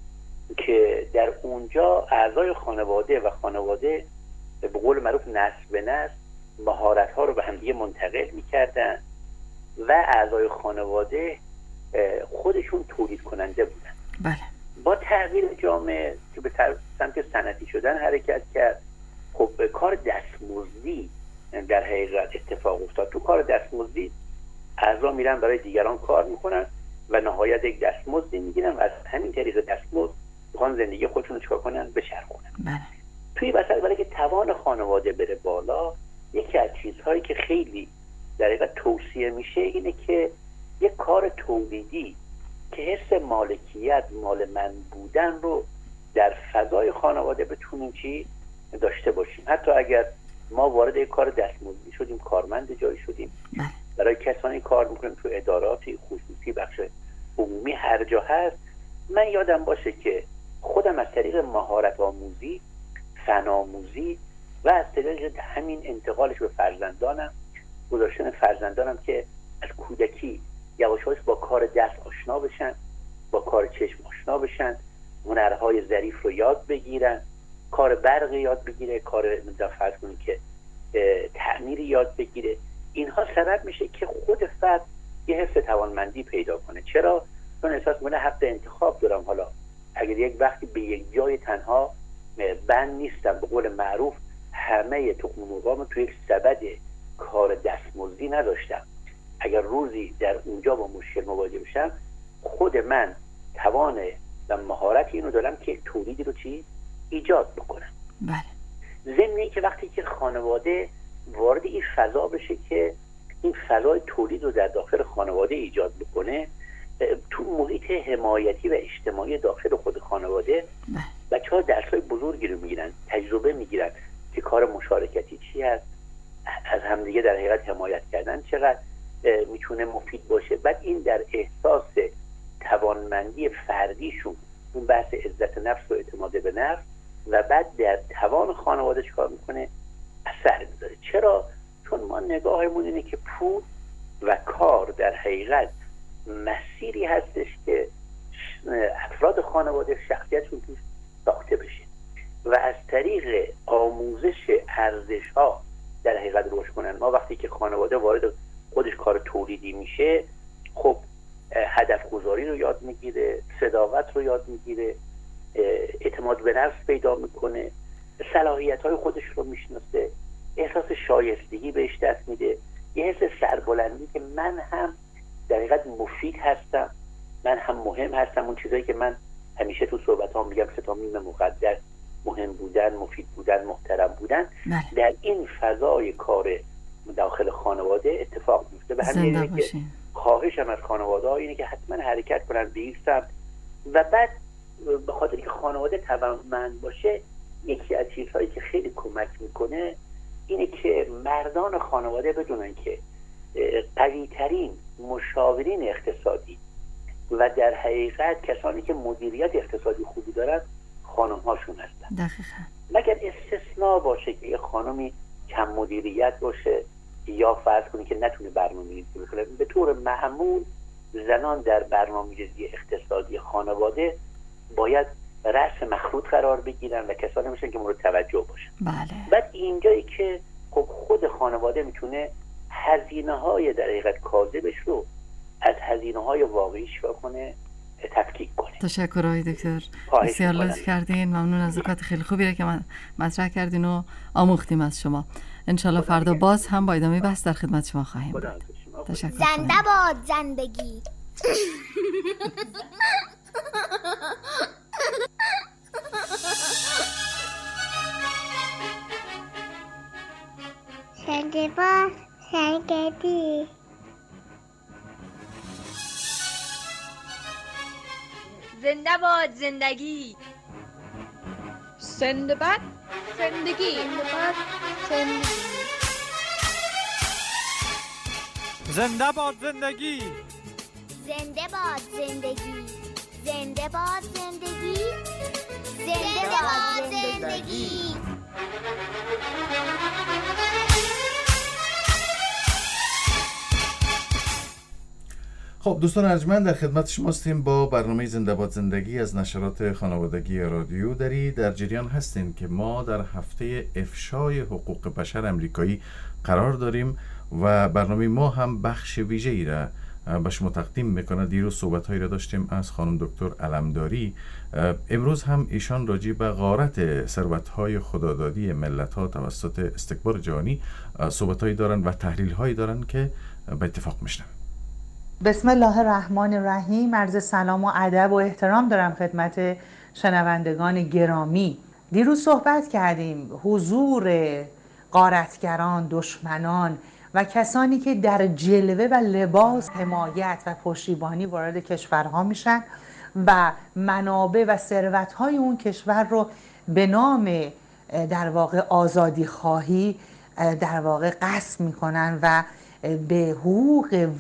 که در اونجا اعضای خانواده و خانواده به قول معروف نسل به نسل مهارت ها رو به همدیگه منتقل میکردن و اعضای خانواده خودشون تولید کننده بودن. با تغییر جامعه که به سمت صنعتی شدن حرکت کرد، خب کار دستمزدی در حقیقت اتفاق افتاد. تو کار دستمزدی اعضا میرن برای دیگران کار میکنن و نهایت یک دستمزدی میگیرن و از همین طریق دستمزد میخوان زندگی خودشون رو چیکار کنن؟ بچرخونن. توی مثلا برای که توان خانواده بره بالا، یکی از چیزهایی که خیلی در حقیقت توصیه میشه اینه که یک کار تولیدی که حس مالکیت، مال من بودن رو در فضای خانواده بتونیم چی داشته باشیم. حتی اگر ما وارد یک کار دستمزدی شدیم، کارمند جایی شدیم، برای کسانی کار میکنیم تو اداراتی خصوصی، بخش عمومی، هر جا هست، من یادم باشه که خودم از طریق مهارت آموزی، فنآموزی و از طریق همین انتقالش به فرزندانم، گذاشتن فرزندانم که از کودکی یواش یواش با کار دست آشنا بشن، با کار چشم آشنا بشن، هنرهای ظریف رو یاد بگیرن، کار برق یاد بگیره، کار فرض کنید که تعمیری یاد بگیره. اینها سبب میشه که خود فرد یه حس توانمندی پیدا کنه. چرا؟ چون احساس میکنه حق انتخاب دارم. حالا اگر یک وقتی به یک جای تنها بند نیستم، به قول معروف همه تخم مرغامو توی یک سبد کار دستمزدی نداشتم، اگر روزی در اونجا با مشکل مواجه بشم، خود من توان و مهارت اینو دارم که تولیدی رو چی ایجاد بکنم. ضمن که وقتی که خانواده وارد این فضا بشه که این فضای تولید رو در داخل خانواده ایجاد بکنه، تو محیط حمایتی و اجتماعی داخل خود خانواده بچه‌ها درس‌های بزرگی رو میگیرن، تجربه میگیرن که کار مشارکتی چی هست، از همدیگه در حقیقت حمایت کردن چقدر میتونه مفید باشه. بعد این در احساس توانمندی فردیشون، اون بحث عزت نفس و اعتماد به نفس، و بعد در توان خانواده چیکار میکنه؟ اثر میذاره. چرا؟ چون ما نگاهمون اینه که پول و کار در حقیقت مسیری هستش که افراد خانواده شخصیتشون توش ساخته بشه و از طریق آموزش ارزش‌ها در حقیقت رشد کنن. ما وقتی که خانواده وارد خودش کار تولیدی میشه، خب هدف گذاری رو یاد میگیره، صداقت رو یاد میگیره، اعتماد به نفس پیدا میکنه، صلاحیت‌های خودش رو میشناسه، احساس شایستگی بهش دست میده، یه حس سربلندی که من هم در حقیقت مفید هستم، من هم مهم هستم. اون چیزایی که من همیشه تو صحبت‌هام میگم 3 میم مقدس، مهم بودن، مفید بودن، محترم بودن، در این فضای کار داخل خانواده اتفاق میفته. به همین دلیل که خواهشم از خانواده‌ها اینه که حتما حرکت کنن به این سمت. و بعد به خاطر که خانواده توانمند باشه، یکی از چیزهایی که خیلی کمک میکنه اینه که مردان خانواده بدونن که قوی‌ترین مشاورین اقتصادی و در حقیقت کسانی که مدیریت اقتصادی خوبی دارن خانم‌هاشون هستن. دقیقاً. مگر استثناء باشه که یه خانمی کم مدیریت باشه، یا فرض کنید که نتونه برنامه‌ریزی بکنه. به طور معمول زنان در برنامه‌ریزی اقتصادی خانواده باید رأس مخروط قرار بگیرن و کسانی میشن که مورد توجه باشن. بله. بعد اینجایی که خب خود خانواده میتونه هزینه‌های در حقیقت کاذبش رو از هزینه‌های واقعیش کنه، تفکیک کنه. تشکر آقای دکتر، بسیار لطف کردین. ممنون از نکات خیلی خوبی را که مطرح کردین و آموختیم از شما. انشالله فردا باز هم با ادامه بحث در خدمت شما خواهیم بود. تشکر. زنده باد زندگی. زنده باد زندگی. زنده باد زندگی. زنده باد زندگی. زنده باد زندگی. زنده باد زندگی. زنده باد زندگی. زنده باد زندگی. خب دوستان ارجمند، در خدمت شما هستیم با برنامه زنده باد زندگی از نشرات خانوادگی رادیو دری. در جریان هستیم که ما در هفته افشای حقوق بشر امریکایی قرار داریم و برنامه ما هم بخش ویژه‌ای را به شما تقدیم میکنه. دیروز صحبت‌هایی را داشتیم از خانم دکتر علمداری. امروز هم ایشان راجع به غارت ثروت‌های خدادادی ملت‌ها توسط استکبار جهانی صحبت‌هایی دارن و تحلیل‌هایی دارن که به اتفاق میشنویم. بسم الله الرحمن الرحیم. عرض سلام و ادب و احترام دارم خدمت شنوندگان گرامی. دیروز صحبت کردیم حضور غارتگران، دشمنان و کسانی که در جلوه و لباس حمایت و پشتیبانی وارد کشورها میشن و منابع و ثروت‌های اون کشور رو به نام در واقع آزادی خواهی در واقع غصب میکنن و به حقوق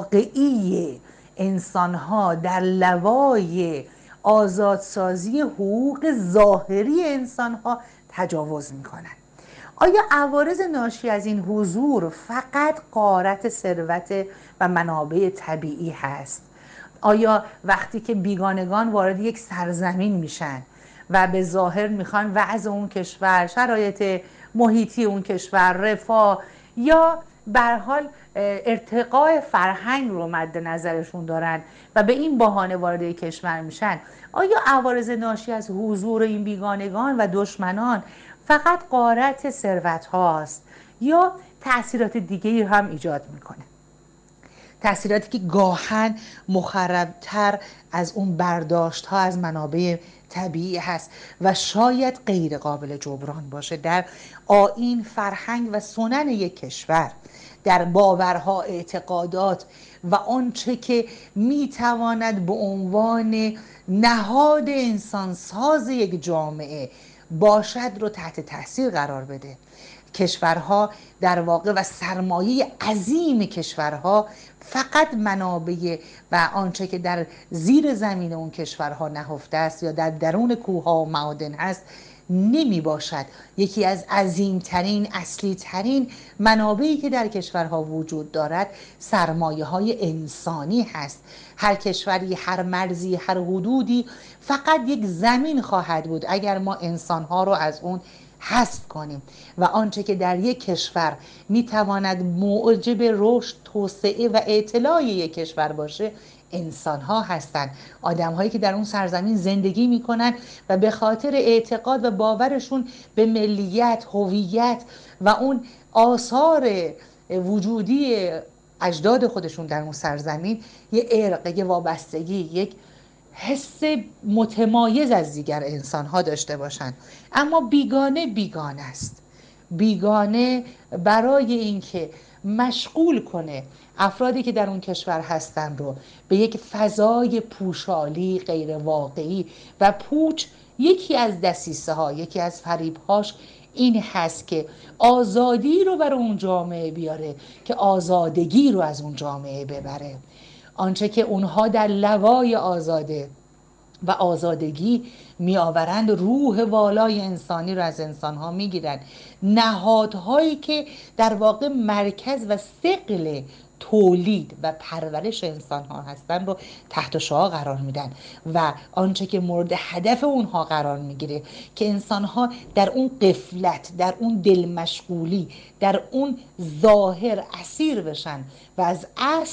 واقعی انسانها در لوای آزادسازی حقوق ظاهری انسانها تجاوز میکنن. آیا عوارض ناشی از این حضور فقط غارت ثروت و منابع طبیعی هست؟ آیا وقتی که بیگانگان وارد یک سرزمین میشن و به ظاهر میخوان وضع اون کشور، شرایط محیطی اون کشور، رفاه یا به هر حال ارتقاء فرهنگ رو مد نظرشون دارن و به این بهانه وارد کشور میشن، آیا عوارض ناشی از حضور این بیگانگان و دشمنان فقط غارت ثروت هاست یا تأثیرات دیگه‌ای هم ایجاد میکنه؟ تأثیراتی که گاهن مخربتر از اون برداشت ها از منابع طبیعی هست و شاید غیر قابل جبران باشه در آیین، فرهنگ و سنن یک کشور، در باورها، اعتقادات و آنچه که میتواند به عنوان نهاد انسانساز یک جامعه باشد رو تحت تاثیر قرار بده. کشورها در واقع و سرمایه عظیم کشورها فقط منابع و آنچه که در زیر زمین اون کشورها نهفته است یا در درون کوهها و معادن هست نمی باشد. یکی از عظیمترین، اصلی ترین منابعی که در کشورها وجود دارد سرمایه های انسانی هست. هر کشوری، هر مرزی، هر حدودی فقط یک زمین خواهد بود اگر ما انسانها رو از اون حذف کنیم و آنچه که در یک کشور میتواند موجب رشد، توسعه و اطلاع یک کشور باشه انسان ها هستند. آدم هایی که در اون سرزمین زندگی میکنن و به خاطر اعتقاد و باورشون به ملیت، هویت و اون آثار وجودی اجداد خودشون در اون سرزمین یه ارق، یه وابستگی، یک حس متمایز از دیگر انسان ها داشته باشند. اما بیگانه است. بیگانه برای اینکه مشغول کنه افرادی که در اون کشور هستن رو به یک فضای پوشالی غیر واقعی و پوچ، یکی از دسیسه ها، یکی از فریبهاش این هست که آزادی رو برای اون جامعه بیاره که آزادگی رو از اون جامعه ببره. آنچه که اونها در لوای آزاده و آزادگی می آورند روح والای انسانی رو از انسانها می گیرند. نهادهایی که در واقع مرکز و ثقل تولید و پرورش انسانها هستن رو تحت شعاع قرار میدن و آنچه که مورد هدف اونها قرار میگیره که انسانها در اون غفلت، در اون دلمشغولی، در اون ظاهر اسیر بشن و از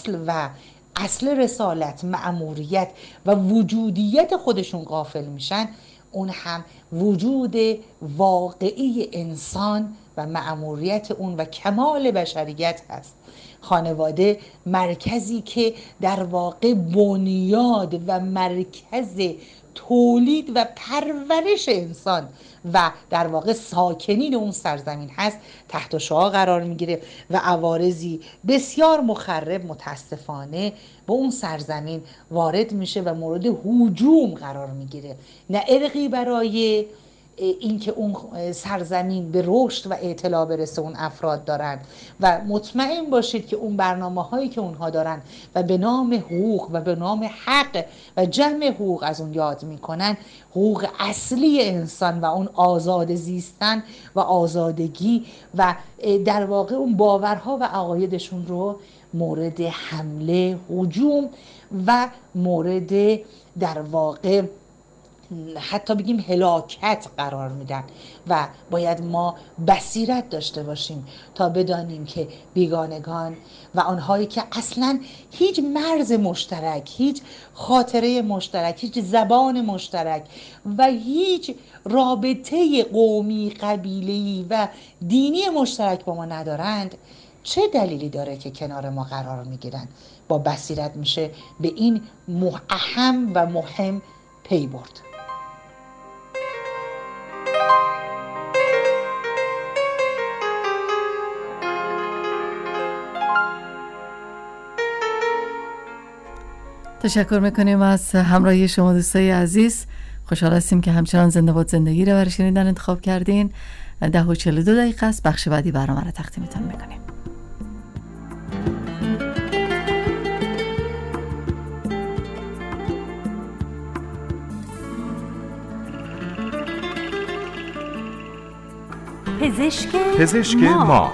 اصل رسالت، مأموریت و وجودیت خودشون غافل میشن، اون هم وجود واقعی انسان و مأموریت اون و کمال بشریت هست. خانواده مرکزی که در واقع بنیاد و مرکز تولید و پرورش انسان و در واقع ساکنین اون سرزمین هست تحت شعاع قرار میگیره و عوارضی بسیار مخرب متاسفانه به اون سرزمین وارد میشه و مورد هجوم قرار میگیره. نه ارقی برای اینکه اون سرزمین به رشد و اطلاع برسه اون افراد دارن و مطمئن باشید که اون برنامه هایی که اونها دارن و به نام حقوق و به نام حق و جمع حقوق از اون یاد میکنن، حقوق اصلی انسان و اون آزاد زیستن و آزادگی و در واقع اون باورها و عقایدشون رو مورد حمله، هجوم و مورد در واقع حتی بگیم هلاکت قرار میدن و باید ما بصیرت داشته باشیم تا بدانیم که بیگانگان و آنهایی که اصلا هیچ مرز مشترک، هیچ خاطره مشترک، هیچ زبان مشترک و هیچ رابطه قومی، قبیله‌ای و دینی مشترک با ما ندارند، چه دلیلی داره که کنار ما قرار میگیرن؟ با بصیرت میشه به این اهم و مهم پی برد. تشکر میکنیم از همراهی شما دوستای عزیز. خوشحال هستیم که همچنان زنده باد زندگی رو برای شنیدن انتخاب کردین. 10:42 است. بخش بعدی برنامه رو تقدیمتون میکنیم. پزشک ما.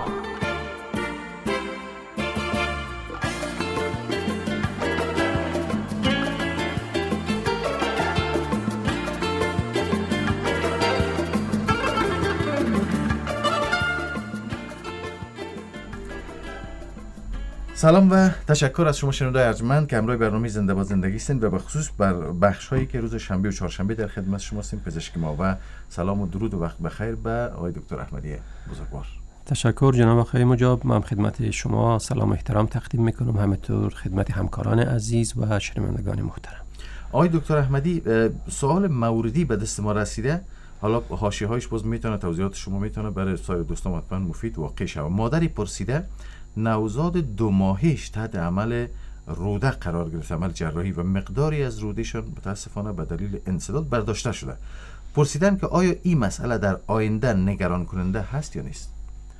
سلام و تشکر از شما شنوندگان ارجمند که همراه برنامه زنده باد زندگی هستین و به خصوص بر بخش هایی که روز شنبه و چهارشنبه در خدمت شما هستیم. پزشک ما و سلام و درود و وقت بخیر به آقای دکتر احمدی بزرگوار. تشکر جناب آقای مجاب. من خدمت شما سلام و احترام تقدیم میکنم، همینطور خدمت همکاران عزیز و شنوندگان محترم. آقای دکتر احمدی، سوال موردی به دست ما رسیده، حالا حاشیه‌هایش باز میتونه توضیحات شما میتونه برای سایر دوستان حتما مفید واقع شه. مادری پرسیده نوزاد 2 ماهش تحت عمل روده قرار گرفته، عمل جراحی، و مقداری از رودهشان متاسفانه به دلیل انسداد برداشته شده. پرسیدن که آیا این مسئله در آینده نگران کننده هست یا نیست؟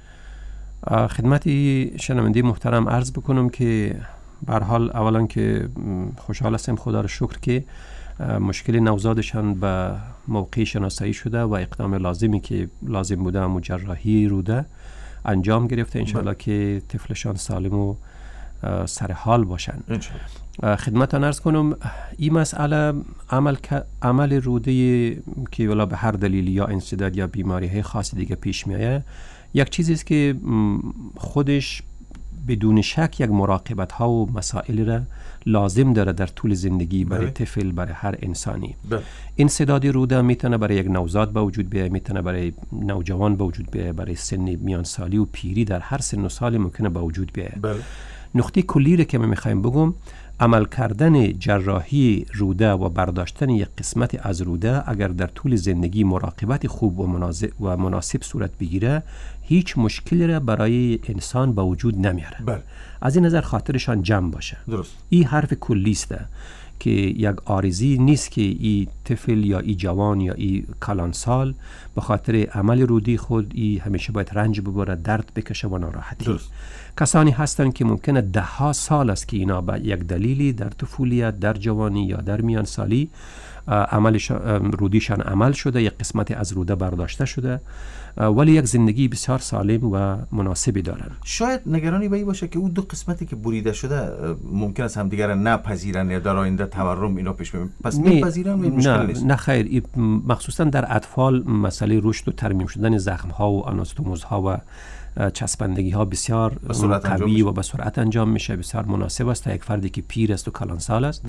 خدمت شنونده محترم عرض بکنم که به هر حال اولا که خوشحال هستم، خدا را شکر که مشکل نوزادشان به موقع شناسایی شده و اقدام لازمی که لازم بوده و جراحی روده انجام گرفته. انشاءالله که طفلشان سالم و سر حال باشند. خدمتان عرض کنم این مسئله عمل روده که ولا به هر دلیل یا انسداد یا بیماری خاصی دیگه پیش میایه، یک چیزی است که خودش بدون شک یک مراقبت ها و مسائل را لازم داره در طول زندگی برای طفل، برای هر انسانی. انسداد روده میتونه برای یک نوزاد به وجود بیاید، میتونه برای نوجوان به وجود بیاید، برای سن میان سالی و پیری در هر سن و سال ممکنه به وجود بیاید. نقطه کلی را که من میخوایم بگم، عمل کردن جراحی روده و برداشتن یک قسمت از روده اگر در طول زندگی مراقبت خوب و مناسب صورت بگیره، هیچ مشکلی را برای انسان به وجود نمیاره. از این نظر خاطرشان جمع باشه. درست. این حرف کلی است که یک عارضی نیست که این طفل یا این جوان یا این کلانسال به خاطر عمل رودی خود این همیشه باید رنج ببره، درد بکشه و ناراحتی. درست. کسانی هستند که ممکنه 10 سال است که اینا به یک دلیلی در طفولیت، در جوانی یا در میان سالی رودیشان عمل شده، یک قسمت از روده برداشته شده، ولی یک زندگی بسیار سالم و مناسبی دارن. شاید نگرانی به این باشه که اون دو قسمتی که بریده شده ممکن است هم دیگر نپذیرن یا در آینده تورم اینا پیش بیاد. پس میپذیرن مشکل نیست. نه خیر، مخصوصا در اطفال مسئله رشد و ترمیم شدن زخم ها و آناستوموز ها و چسبندگی ها بسیار طبیعی و به سرعت انجام میشه، بسیار مناسب است تا یک فردی که پیر است و کلانسال است.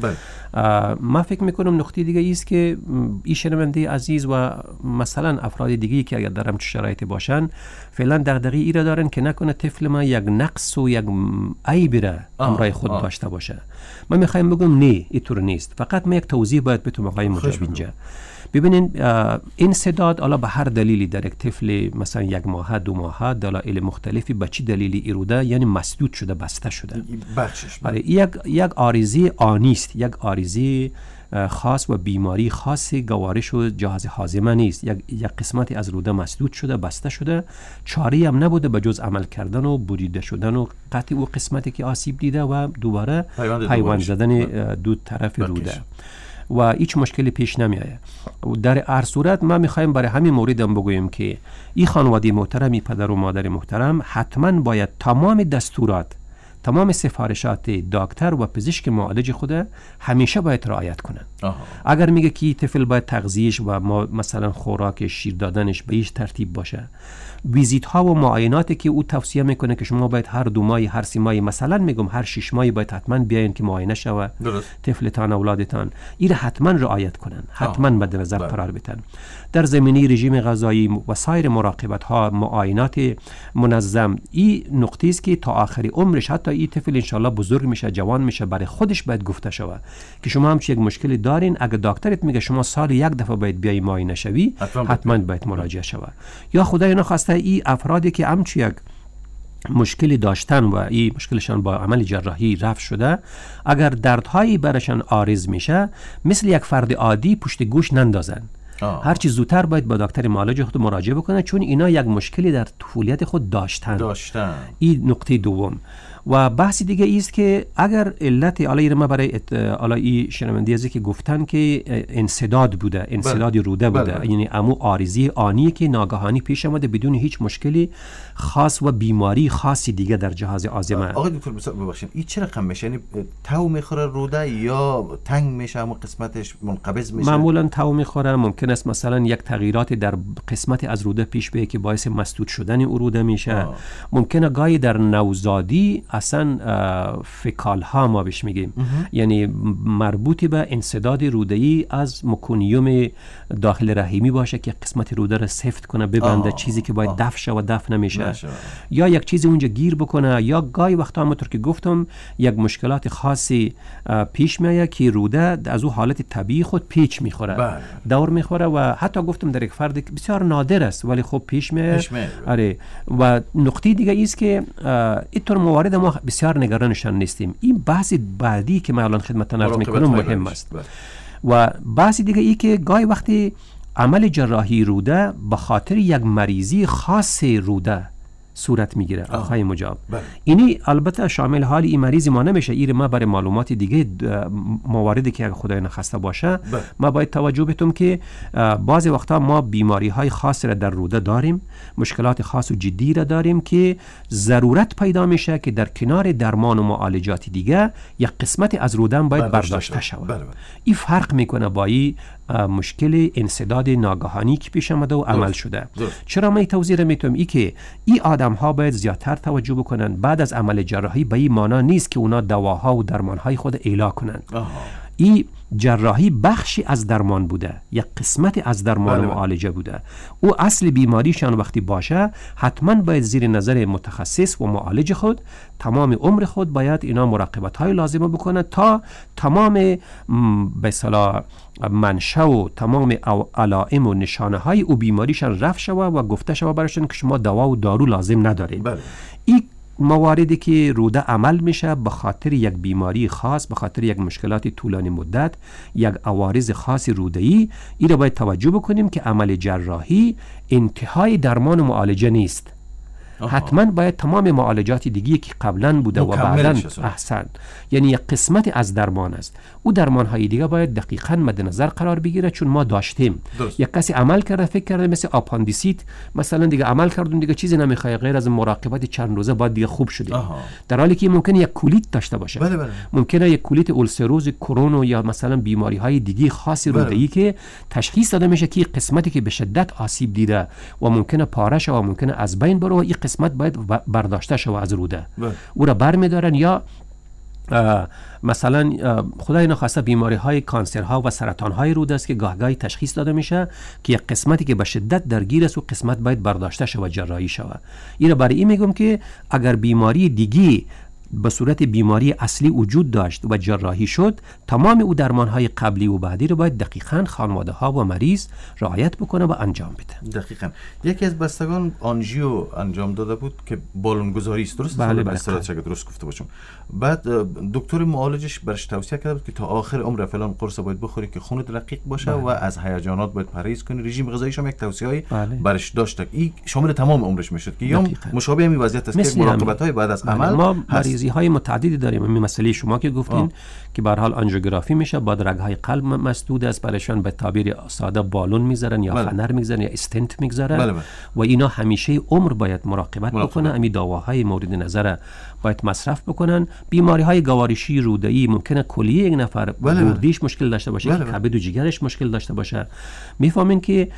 من فکر میکنم نکته دیگه است که این شنونده عزیز و مثلا افراد دیگه که اگر در همچین شرایطی باشن فعلا دغدغه ای را دارن که نکنه طفل ما یک نقص و یک عیب را همراه خود داشته باشه. من میخوایم بگم نه، اینطور نیست. فقط من یک توضیح باید بهتون آقای مجاب اینجا. ببینین انسداد حالا به هر دلیلی در یک طفل مثلا 1 ماه 2 ماه دلایل مختلفی به چی دلیلی ایروده، یعنی مسدود شده، بسته شده، برای یک عارضه آنی است، یک عارضه خاص و بیماری خاصی گوارش و جهاز هاضمه نیست. یک قسمتی از روده مسدود شده، بسته شده، چاری هم نبوده به جز عمل کردن و بریده شدن و قطع او قسمتی که آسیب دیده و دوباره پیوند زدن دو طرف روده و هیچ مشکلی پیش نمیآید. در هر صورت ما میخوایم برای همین مورد هم بگوییم که این خانواده محترم، پدر و مادر محترم حتما باید تمام دستورات، تمام سفارشات دکتر و پزشک معالج خود همیشه باید رعایت کنن. اگر میگه که طفل باید تغذیهش و مثلا خوراک شیر دادنش به هیچ ترتیب باشه، ویزیت ها و معایناتی که او توصیه میکنه که شما باید هر 2 ماه، هر 3 ماه، مثلا میگم هر 6 ماه باید حتما بیاین که معاینه شوه طفلتان، اولادتان، این حتما رعایت کنن، حتما مد نظر قرار بدن. در زمینه رژیم غذایی و سایر مراقبت ها، معاینات منظم، این نقطه است که تا آخر عمرش حتی این طفل ان شاء الله بزرگ میشه، جوان میشه، برای خودش باید گفته شوه که شما هم یک مشکلی دارین. اگه دکترت میگه شما سال 1 دفعه باید بیای معاینه شوی، حتما باید مراجعه شوه. یا خدای نخواسته این افرادی که همچی یک مشکلی داشتن و این مشکلشان با عمل جراحی رفع شده، اگر دردهایی برشان عارض میشه، مثل یک فرد عادی پشت گوش نندازن. هر چی زودتر باید با دکتر معالج خود مراجعه بکنه، چون اینا یک مشکلی در طفولیت خود داشتن. این نقطه دوم. و بحث دیگه است که اگر علت علی ما برای علی شنونده ازی که گفتن که انسداد بوده، انسداد روده بوده، یعنی امو عارضی آنی که ناگهانی پیش آمده بدون هیچ مشکلی خاص و بیماری خاصی دیگه در جهاز هاضمه. آقای دکتر ببخشید، این چه رقم میشه؟ یعنی تو میخوره روده یا تنگ میشه، اما قسمتش منقبض میشه؟ معمولا تو میخوره. ممکن است مثلا یک تغییرات در قسمت از روده پیش بیاد که باعث مسدود شدن او روده میشه. ممکنه گاهی در نوزادی اصلا فکال ها ما بهش میگیم، یعنی مربوطی به انسداد روده‌ای از مکونیوم داخل رحمی باشه که قسمت روده را سفت کنه، ببنده، چیزی که باید دفع شه و دفع نمیشه، یا یک چیزی اونجا گیر بکنه، یا گاهی وقتا همونطور که گفتم یک مشکلات خاصی پیش میاد که روده از او حالت طبیعی خود پیچ میخوره، دور میخوره و حتی گفتم در یک فرد بسیار نادر است ولی خب پیش میاد. آره. و نقطه دیگه ایست که اینطور موارد ما بسیار نگرانشان نیستیم. این بحث بعدی که من الان خدمتتون عرض میکنم مهم است. و بحث دیگه ای که گاهی وقتی عمل جراحی روده به خاطر یک مریضی خاص روده صورت میگیره آقای مجاب. اینی البته شامل حال این مریض ما نمیشه. این ما برای معلومات دیگه مواردی که خدای نخواسته باشه ما باید توجه بتیم که بعضی وقتا ما بیماری های خاص را در روده داریم، مشکلات خاص و جدی را داریم که ضرورت پیدا میشه که در کنار درمان و معالجات دیگه یک قسمت از روده باید برداشته شود. این فرق میکنه با این مشکل انسداد ناگهانی که پیش آمده و عمل شده. چرا من توضیح میتونم؟ ای که این آدم ها باید زیادتر توجه بکنن بعد از عمل جراحی. به این معنا نیست که اونا دواها و درمانهای خود اعلا کنن. این جراحی بخشی از درمان بوده، یک قسمت از درمان و معالجه بوده. او اصل بیماریشان وقتی باشه حتما باید زیر نظر متخصص و معالج خود تمام عمر خود باید اینا مراقبت های لازمه بکنه تا تمام به اصطلاح منشأ و تمام علائم و نشانه های او بیماریشان رفع شوه و گفته شوه براشون که شما دوا و دارو لازم ندارید. این مواردی که روده عمل میشه به خاطر یک بیماری خاص، به خاطر یک مشکلات طولانی مدت، یک عوارض خاص روده‌ای، این را باید توجه بکنیم که عمل جراحی انتهای درمان و معالجه نیست. حتما باید تمام معالجات دیگه که قبلا بوده و بعداً احسن، یعنی یک قسمت از درمان است، او درمان های دیگه باید دقیقاً مد نظر قرار بگیره، چون ما داشتیم یک کسی عمل کرده فکر کرده مثل آپاندیسیت مثلا دیگه عمل کردون دیگه چیزی نمیخواد غیر از مراقبت چند روزه بعد دیگه خوب شدیم، در حالی که ممکنه یک کولیت داشته باشه. بله. ممکنه یک کولیت اولسروز کرون یا مثلا بیماری های دیگه خاصی روده‌ای که تشخیص داده میشه که قسمتی که به شدت آسیب دیده و ممکنه پاره شه و ممکنه از بین بره و این قسمت باید برداشته شه از روده، او را برمی‌دارن. یا مثلا خدای نخواسته بیماری های کانسر ها و سرطان های روده است که گاهی تشخیص داده میشه که یک قسمتی که به شدت درگیر است و قسمت باید برداشته شه و جراحی شود. این را برای این میگم که اگر بیماری دیگی به صورت بیماری اصلی وجود داشت و جراحی شد، تمام او درمان‌های قبلی و بعدی رو باید دقیقاً خانواده‌ها و مریض رعایت بکنه و انجام بده. دقیقاً. یکی از بستگان آنژیو انجام داده بود که بالونگذاری است، درست؟ بله. اگه درست گفته باشم. بعد دکتر معالجش برش توصیه کرده بود که تا آخر عمر فلان قرص باید بخوری که خونت رقیق باشه و از هیجانات باید پرهیز کنی. رژیم غذاییش هم یک توصیه‌ای برش داشت. این شامل تمام عمرش میشد که یا مشابه همین وضعیت است که مراقبت‌های بعد از عمل ما های متعددی داریم. همین مسئله شما که گفتین که به هر حال آنژیوگرافی میشه، بعد رگ‌های قلب مسدود است، برایشان به تعبیر ساده بالون میذارن یا فنر میذارن یا استنت میذارن و اینا همیشه عمر باید مراقبت بکنن. همین دواهای مورد نظر باید مصرف بکنن. بیماری‌های گوارشی روده‌ای ممکنه کلیه یک نفر گردیش مشکل داشته باشه، کبد و جگرش مشکل داشته باشه. میفهمین که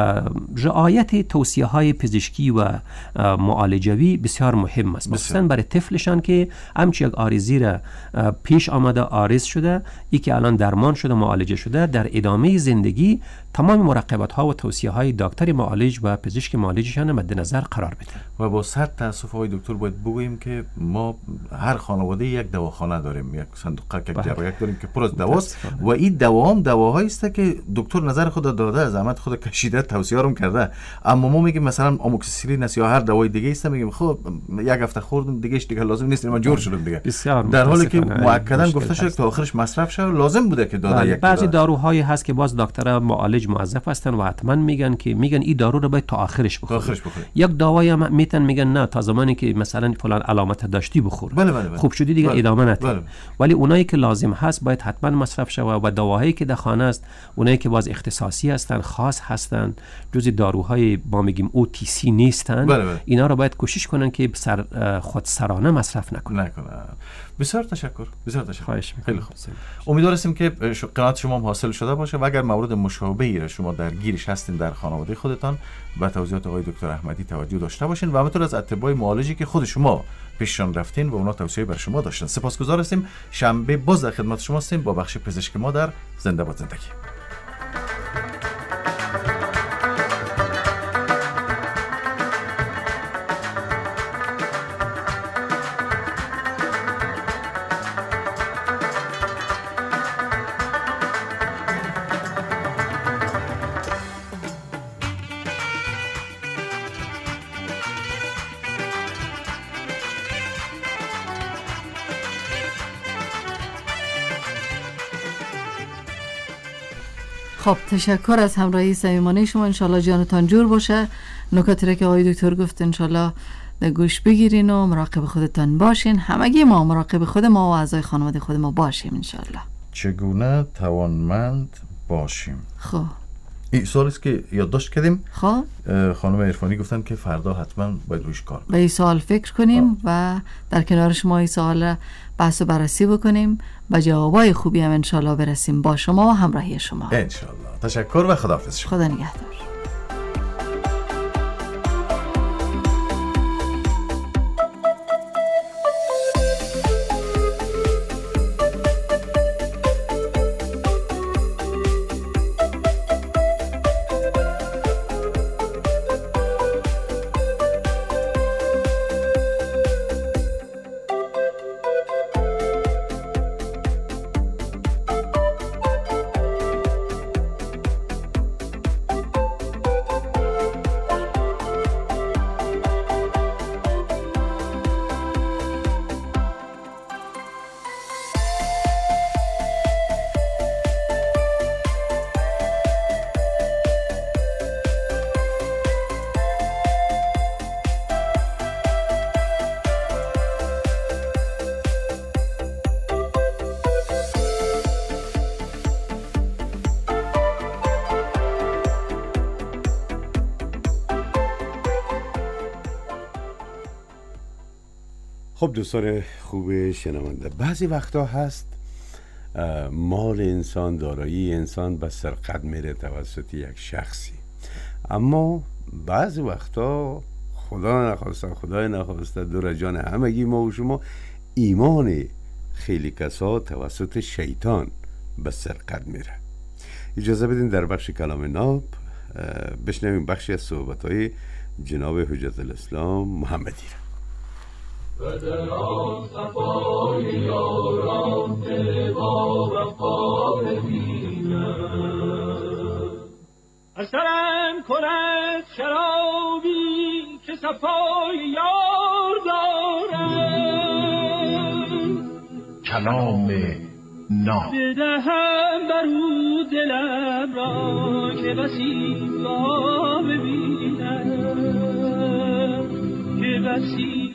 رعایت توصیه‌های پزشکی و معالجوی بسیار مهم است، خصوصا برای طفلشان که همچی یک آرزی را پیش آمده، آرز شده، ای که الان درمان شده، معالجه شده، در ادامه زندگی تمام مراقبت ها و توصیه های دکتر معالج و پزشک معالجشان مد نظر قرار بده. و با صد تاسف های دکتر باید بگوییم که ما هر خانواده یک دواخانه داریم، یک صندوق یک جراحت داریم که پر از دواست و این دواهایی است که دکتر نظر خود داده، از زحمت خود کشیده، توصیه رو کرده، اما ما میگیم مثلا آموکسیسیلین است یا هر دوای دیگه است، میگیم خب یک هفته خوردم دیگه لازم نیست، ما جور شدیم دیگه. در حالی که مؤکداً گفته شده تا آخرش مصرف شه، لازم بوده که داده. یک بعضی داروهایی هست که باز دکتر معالج موظف هستن و حتما میگن این دارو رو باید تا آخرش بخوری. یک دارویی هم میگن نه، تا زمانی که مثلا فلان علامت داشتی بخور. بله. خوب شدی دیگه ادامه نده. ولی اونایی که لازم هست باید حتما مصرف شه و دواهایی که در خانه است، اونایی که باز اختصاصی هستن، خاص هستن، جز داروهای ما میگیم OTC نیستن. اینا رو باید کوشش کنن که خودسرانه مصرف نکنن. بسیار تشکر. خواهش می‌کنم. خیلی خوب. امیدوارم که قناعت شما هم حاصل شده باشه و اگر مورد مشابهی را شما درگیرش هستین در خانواده خودتان، به توضیحات آقای دکتر احمدی توجه داشته باشین و همینطور از اتباع معالجی که خود شما پیششان رفتین و اونا توصیه بر شما داشتن. سپاسگزار هستیم. شنبه باز در خدمت شما هستیم با بخش پزشک ما در زنده باد زندگی. خب تشکر از همراهی صمیمانه شما. انشالله جانتان جور باشه. نکاتی را که آقای دکتر گفت انشالله در گوش بگیرین و مراقب خودتان باشین. همگی ما مراقب خود ما و اعضای خانواده خود ما باشیم انشالله. چگونه توانمند باشیم؟ خب این سوال است که یادداشت کردیم. خب خانم عرفانی گفتن که فردا حتما باید روش کار کنیم. به این سوال فکر کنیم و در کنار شما این سوال را بحث و بررسی بکنیم، با جوابای خوبی هم انشالله برسیم با شما و همراهی شما انشالله. تشکر و خداحافظ. خدا نگهدار. خب دوستان خوب شنونده، بعضی وقتا هست مال انسان، دارایی انسان به سرقت میره توسط یک شخصی، اما بعضی وقتا خدای نخواسته دور جان همگی ما و شما ایمان خیلی کسا توسط شیطان به سرقت میره. اجازه بدین در بخش کلام ناب بشنویم بخشی از صحبت‌های جناب حجت الاسلام محمدی را. بدران صفای یاران دل با وفا ببینم، اثرم کند شرابی که صفای یار دارم، کلام ناب بدهم برو دلم را که بسی با ببینم، که بسی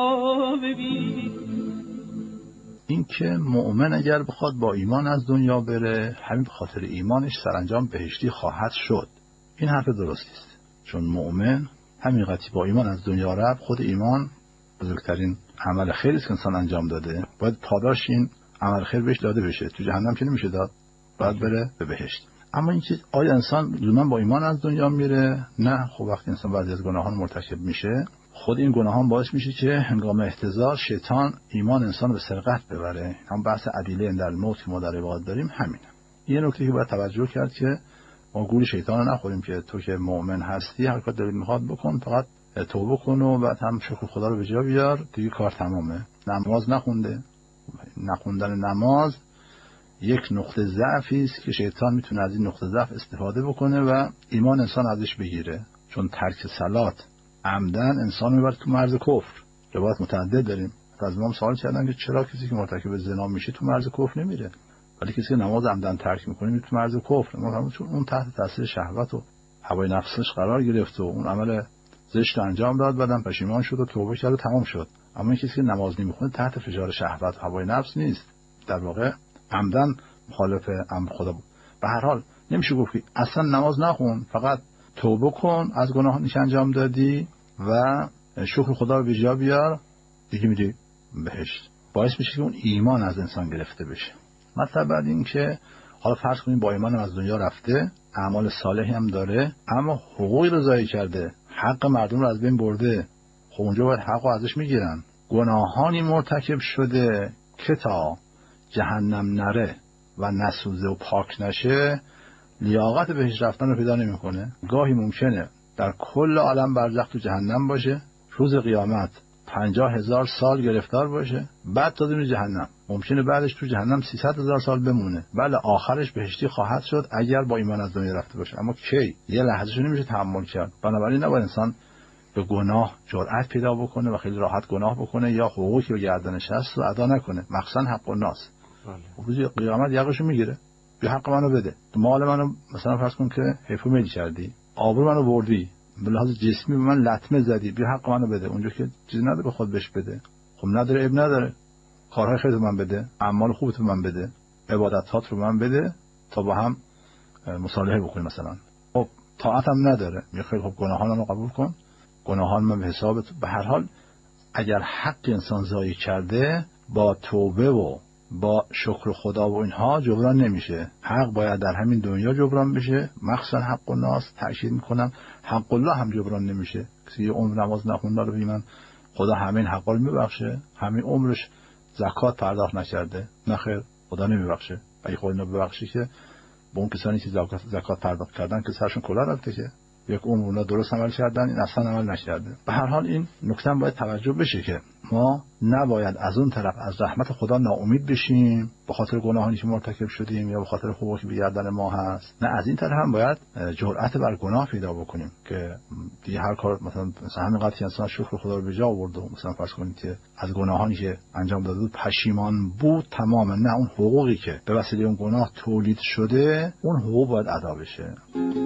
این که مؤمن اگر بخواد با ایمان از دنیا بره، همین به خاطر ایمانش سرانجام بهشتی خواهد شد. این حرف درستی است، چون مؤمن همین قضیه با ایمان از دنیا رفت. خود ایمان بزرگترین عمل خیری است که انسان انجام داده، باید پاداش این عمل خیر بهش داده بشه. تو جهنم که نمیشه داد، باید بره به بهشت. اما این که آیا انسان لزوما با ایمان از دنیا میره؟ نه. خب وقتی انسان بعضی از گناهان مرتکب میشه، خود این گناهان باعث میشه که هنگام احتضار شیطان ایمان انسان رو به سرقت ببره. هم بحث عدیله در الموت که ما در عبادت داریم همینه. یه نکته که باید توجه کرد که ما گول شیطان رو نخوریم که تو که مؤمن هستی هر کار دلت میخواد بکن، فقط توبه کن و بعد هم شکر خدا رو به جا بیار، دیگه کار تمامه. نماز نخونده، نخوندن نماز یک نقطه ضعفی است که شیطان میتونه از این نقطه ضعف استفاده بکنه و ایمان انسان ازش بگیره. چون ترک صلات عمدن انسان میبره تو مرز کفر. روایت متعدد داریم. از ما سوال کردن که چرا کسی که مرتکب زنا میشه تو مرز کفر نمیره، ولی کسی که نماز عمدن ترک میکنه میره تو مرز کفر. ما چون اون تحت تاثیر شهوت و هوای نفسش قرار گرفت و اون عمل زشت انجام داد، بعدم پشیمان شد و توبه کرد و تمام شد. اما این کسی که نماز نمیخونه تحت فشار شهوت و هوای نفس نیست، در واقع عمدن مخالف امر خدا بود. به هر حال نمیشه گفت که اصلا نماز نخون، فقط توبه کن از گناهانی که انجام دادی و شکر خدا رو به جا بیار، دیگه میری بهشت. باعث میشه که اون ایمان از انسان گرفته بشه. مثلا بعد این که حالا فرض کنیم با ایمان از دنیا رفته، اعمال صالحی هم داره، اما حقوقی رو ضایع کرده، حق مردم رو از بین برده، خب اونجا باید حقو ازش میگیرن. گناهانی مرتکب شده که تا جهنم نره و نسوزه و پاک نشه، لیاقت بهش رفتن رو پیدا نمیکنه. گاهی ممکنه در کل عالم برزخ تو جهنم باشه، روز قیامت 50,000 سال گرفتار باشه، بعد تازه میره جهنم. ممکنه بعدش تو جهنم 300,000 سال بمونه، بله آخرش بهشتی خواهد شد اگر با ایمان از دنیا رفته باشه. اما کی؟ یه لحظه‌شو نمیشه تحمل کرد. بنابراین نباید انسان به گناه جرأت پیدا بکنه و خیلی راحت گناه بکنه یا حقوقی که به گردنش هست رو ادا نکنه، مخصوصا حق الناس. روز قیامت یقشو میگیره، بیا حق منو بده. تو مال منو مثلا فرض کن که حیف و میل کردی، آبرو منو بردی، به لحاظ جسمی به من لطمه زدی، بیا حق منو بده. اونجا که چیزی نداره به خود بهش بده، خب نداره اب نداره، کارهای خیرت من بده، اعمال خوبت من بده، عبادتات رو من بده تا با هم مصالحه بکنیم. مثلا خب طاعتم نداره، میگه خیلی خب گناهانمو قبول کن، گناهان من به حسابت. به هر حال اگر حق انسان ضایع کرده، با توبه و با شکر خدا و اینها جبران نمیشه. حق باید در همین دنیا جبران بشه، مخصوصا حق الناس. تأکید میکنم حق الله هم جبران نمیشه. کسی یه عمر نماز نخونده رو بگیم خدا همین حقا رو میبخشه، همین عمرش زکات پرداخت نکرده، نه خیر، خدا نمیبخشه. اگه خدا اینو ببخشه که به اون کسانی که زکات پرداخت کردن که سرشون کلا رفته، که یک عمر اونا درست عمل کردن، این اصلا عمل نکرده. به هر حال این نکته باید توجه بشه که ما نباید از اون طرف از رحمت خدا ناامید بشیم به خاطر گناهانی که مرتکب شدیم یا به خاطر حقوقی که به گردن ما هست. نه، از این طرف هم باید جرأت بر گناه پیدا بکنیم که دیگه هر کار مثلا همین قضیه انسان شکر خدا رو به جا آورد و مثلا فرض کنید که از گناهانی که انجام داده بود پشیمان بود تماما، نه، اون حقوقی که به وسیله اون گناه تولید شده اون حقوق باید ادا بشه.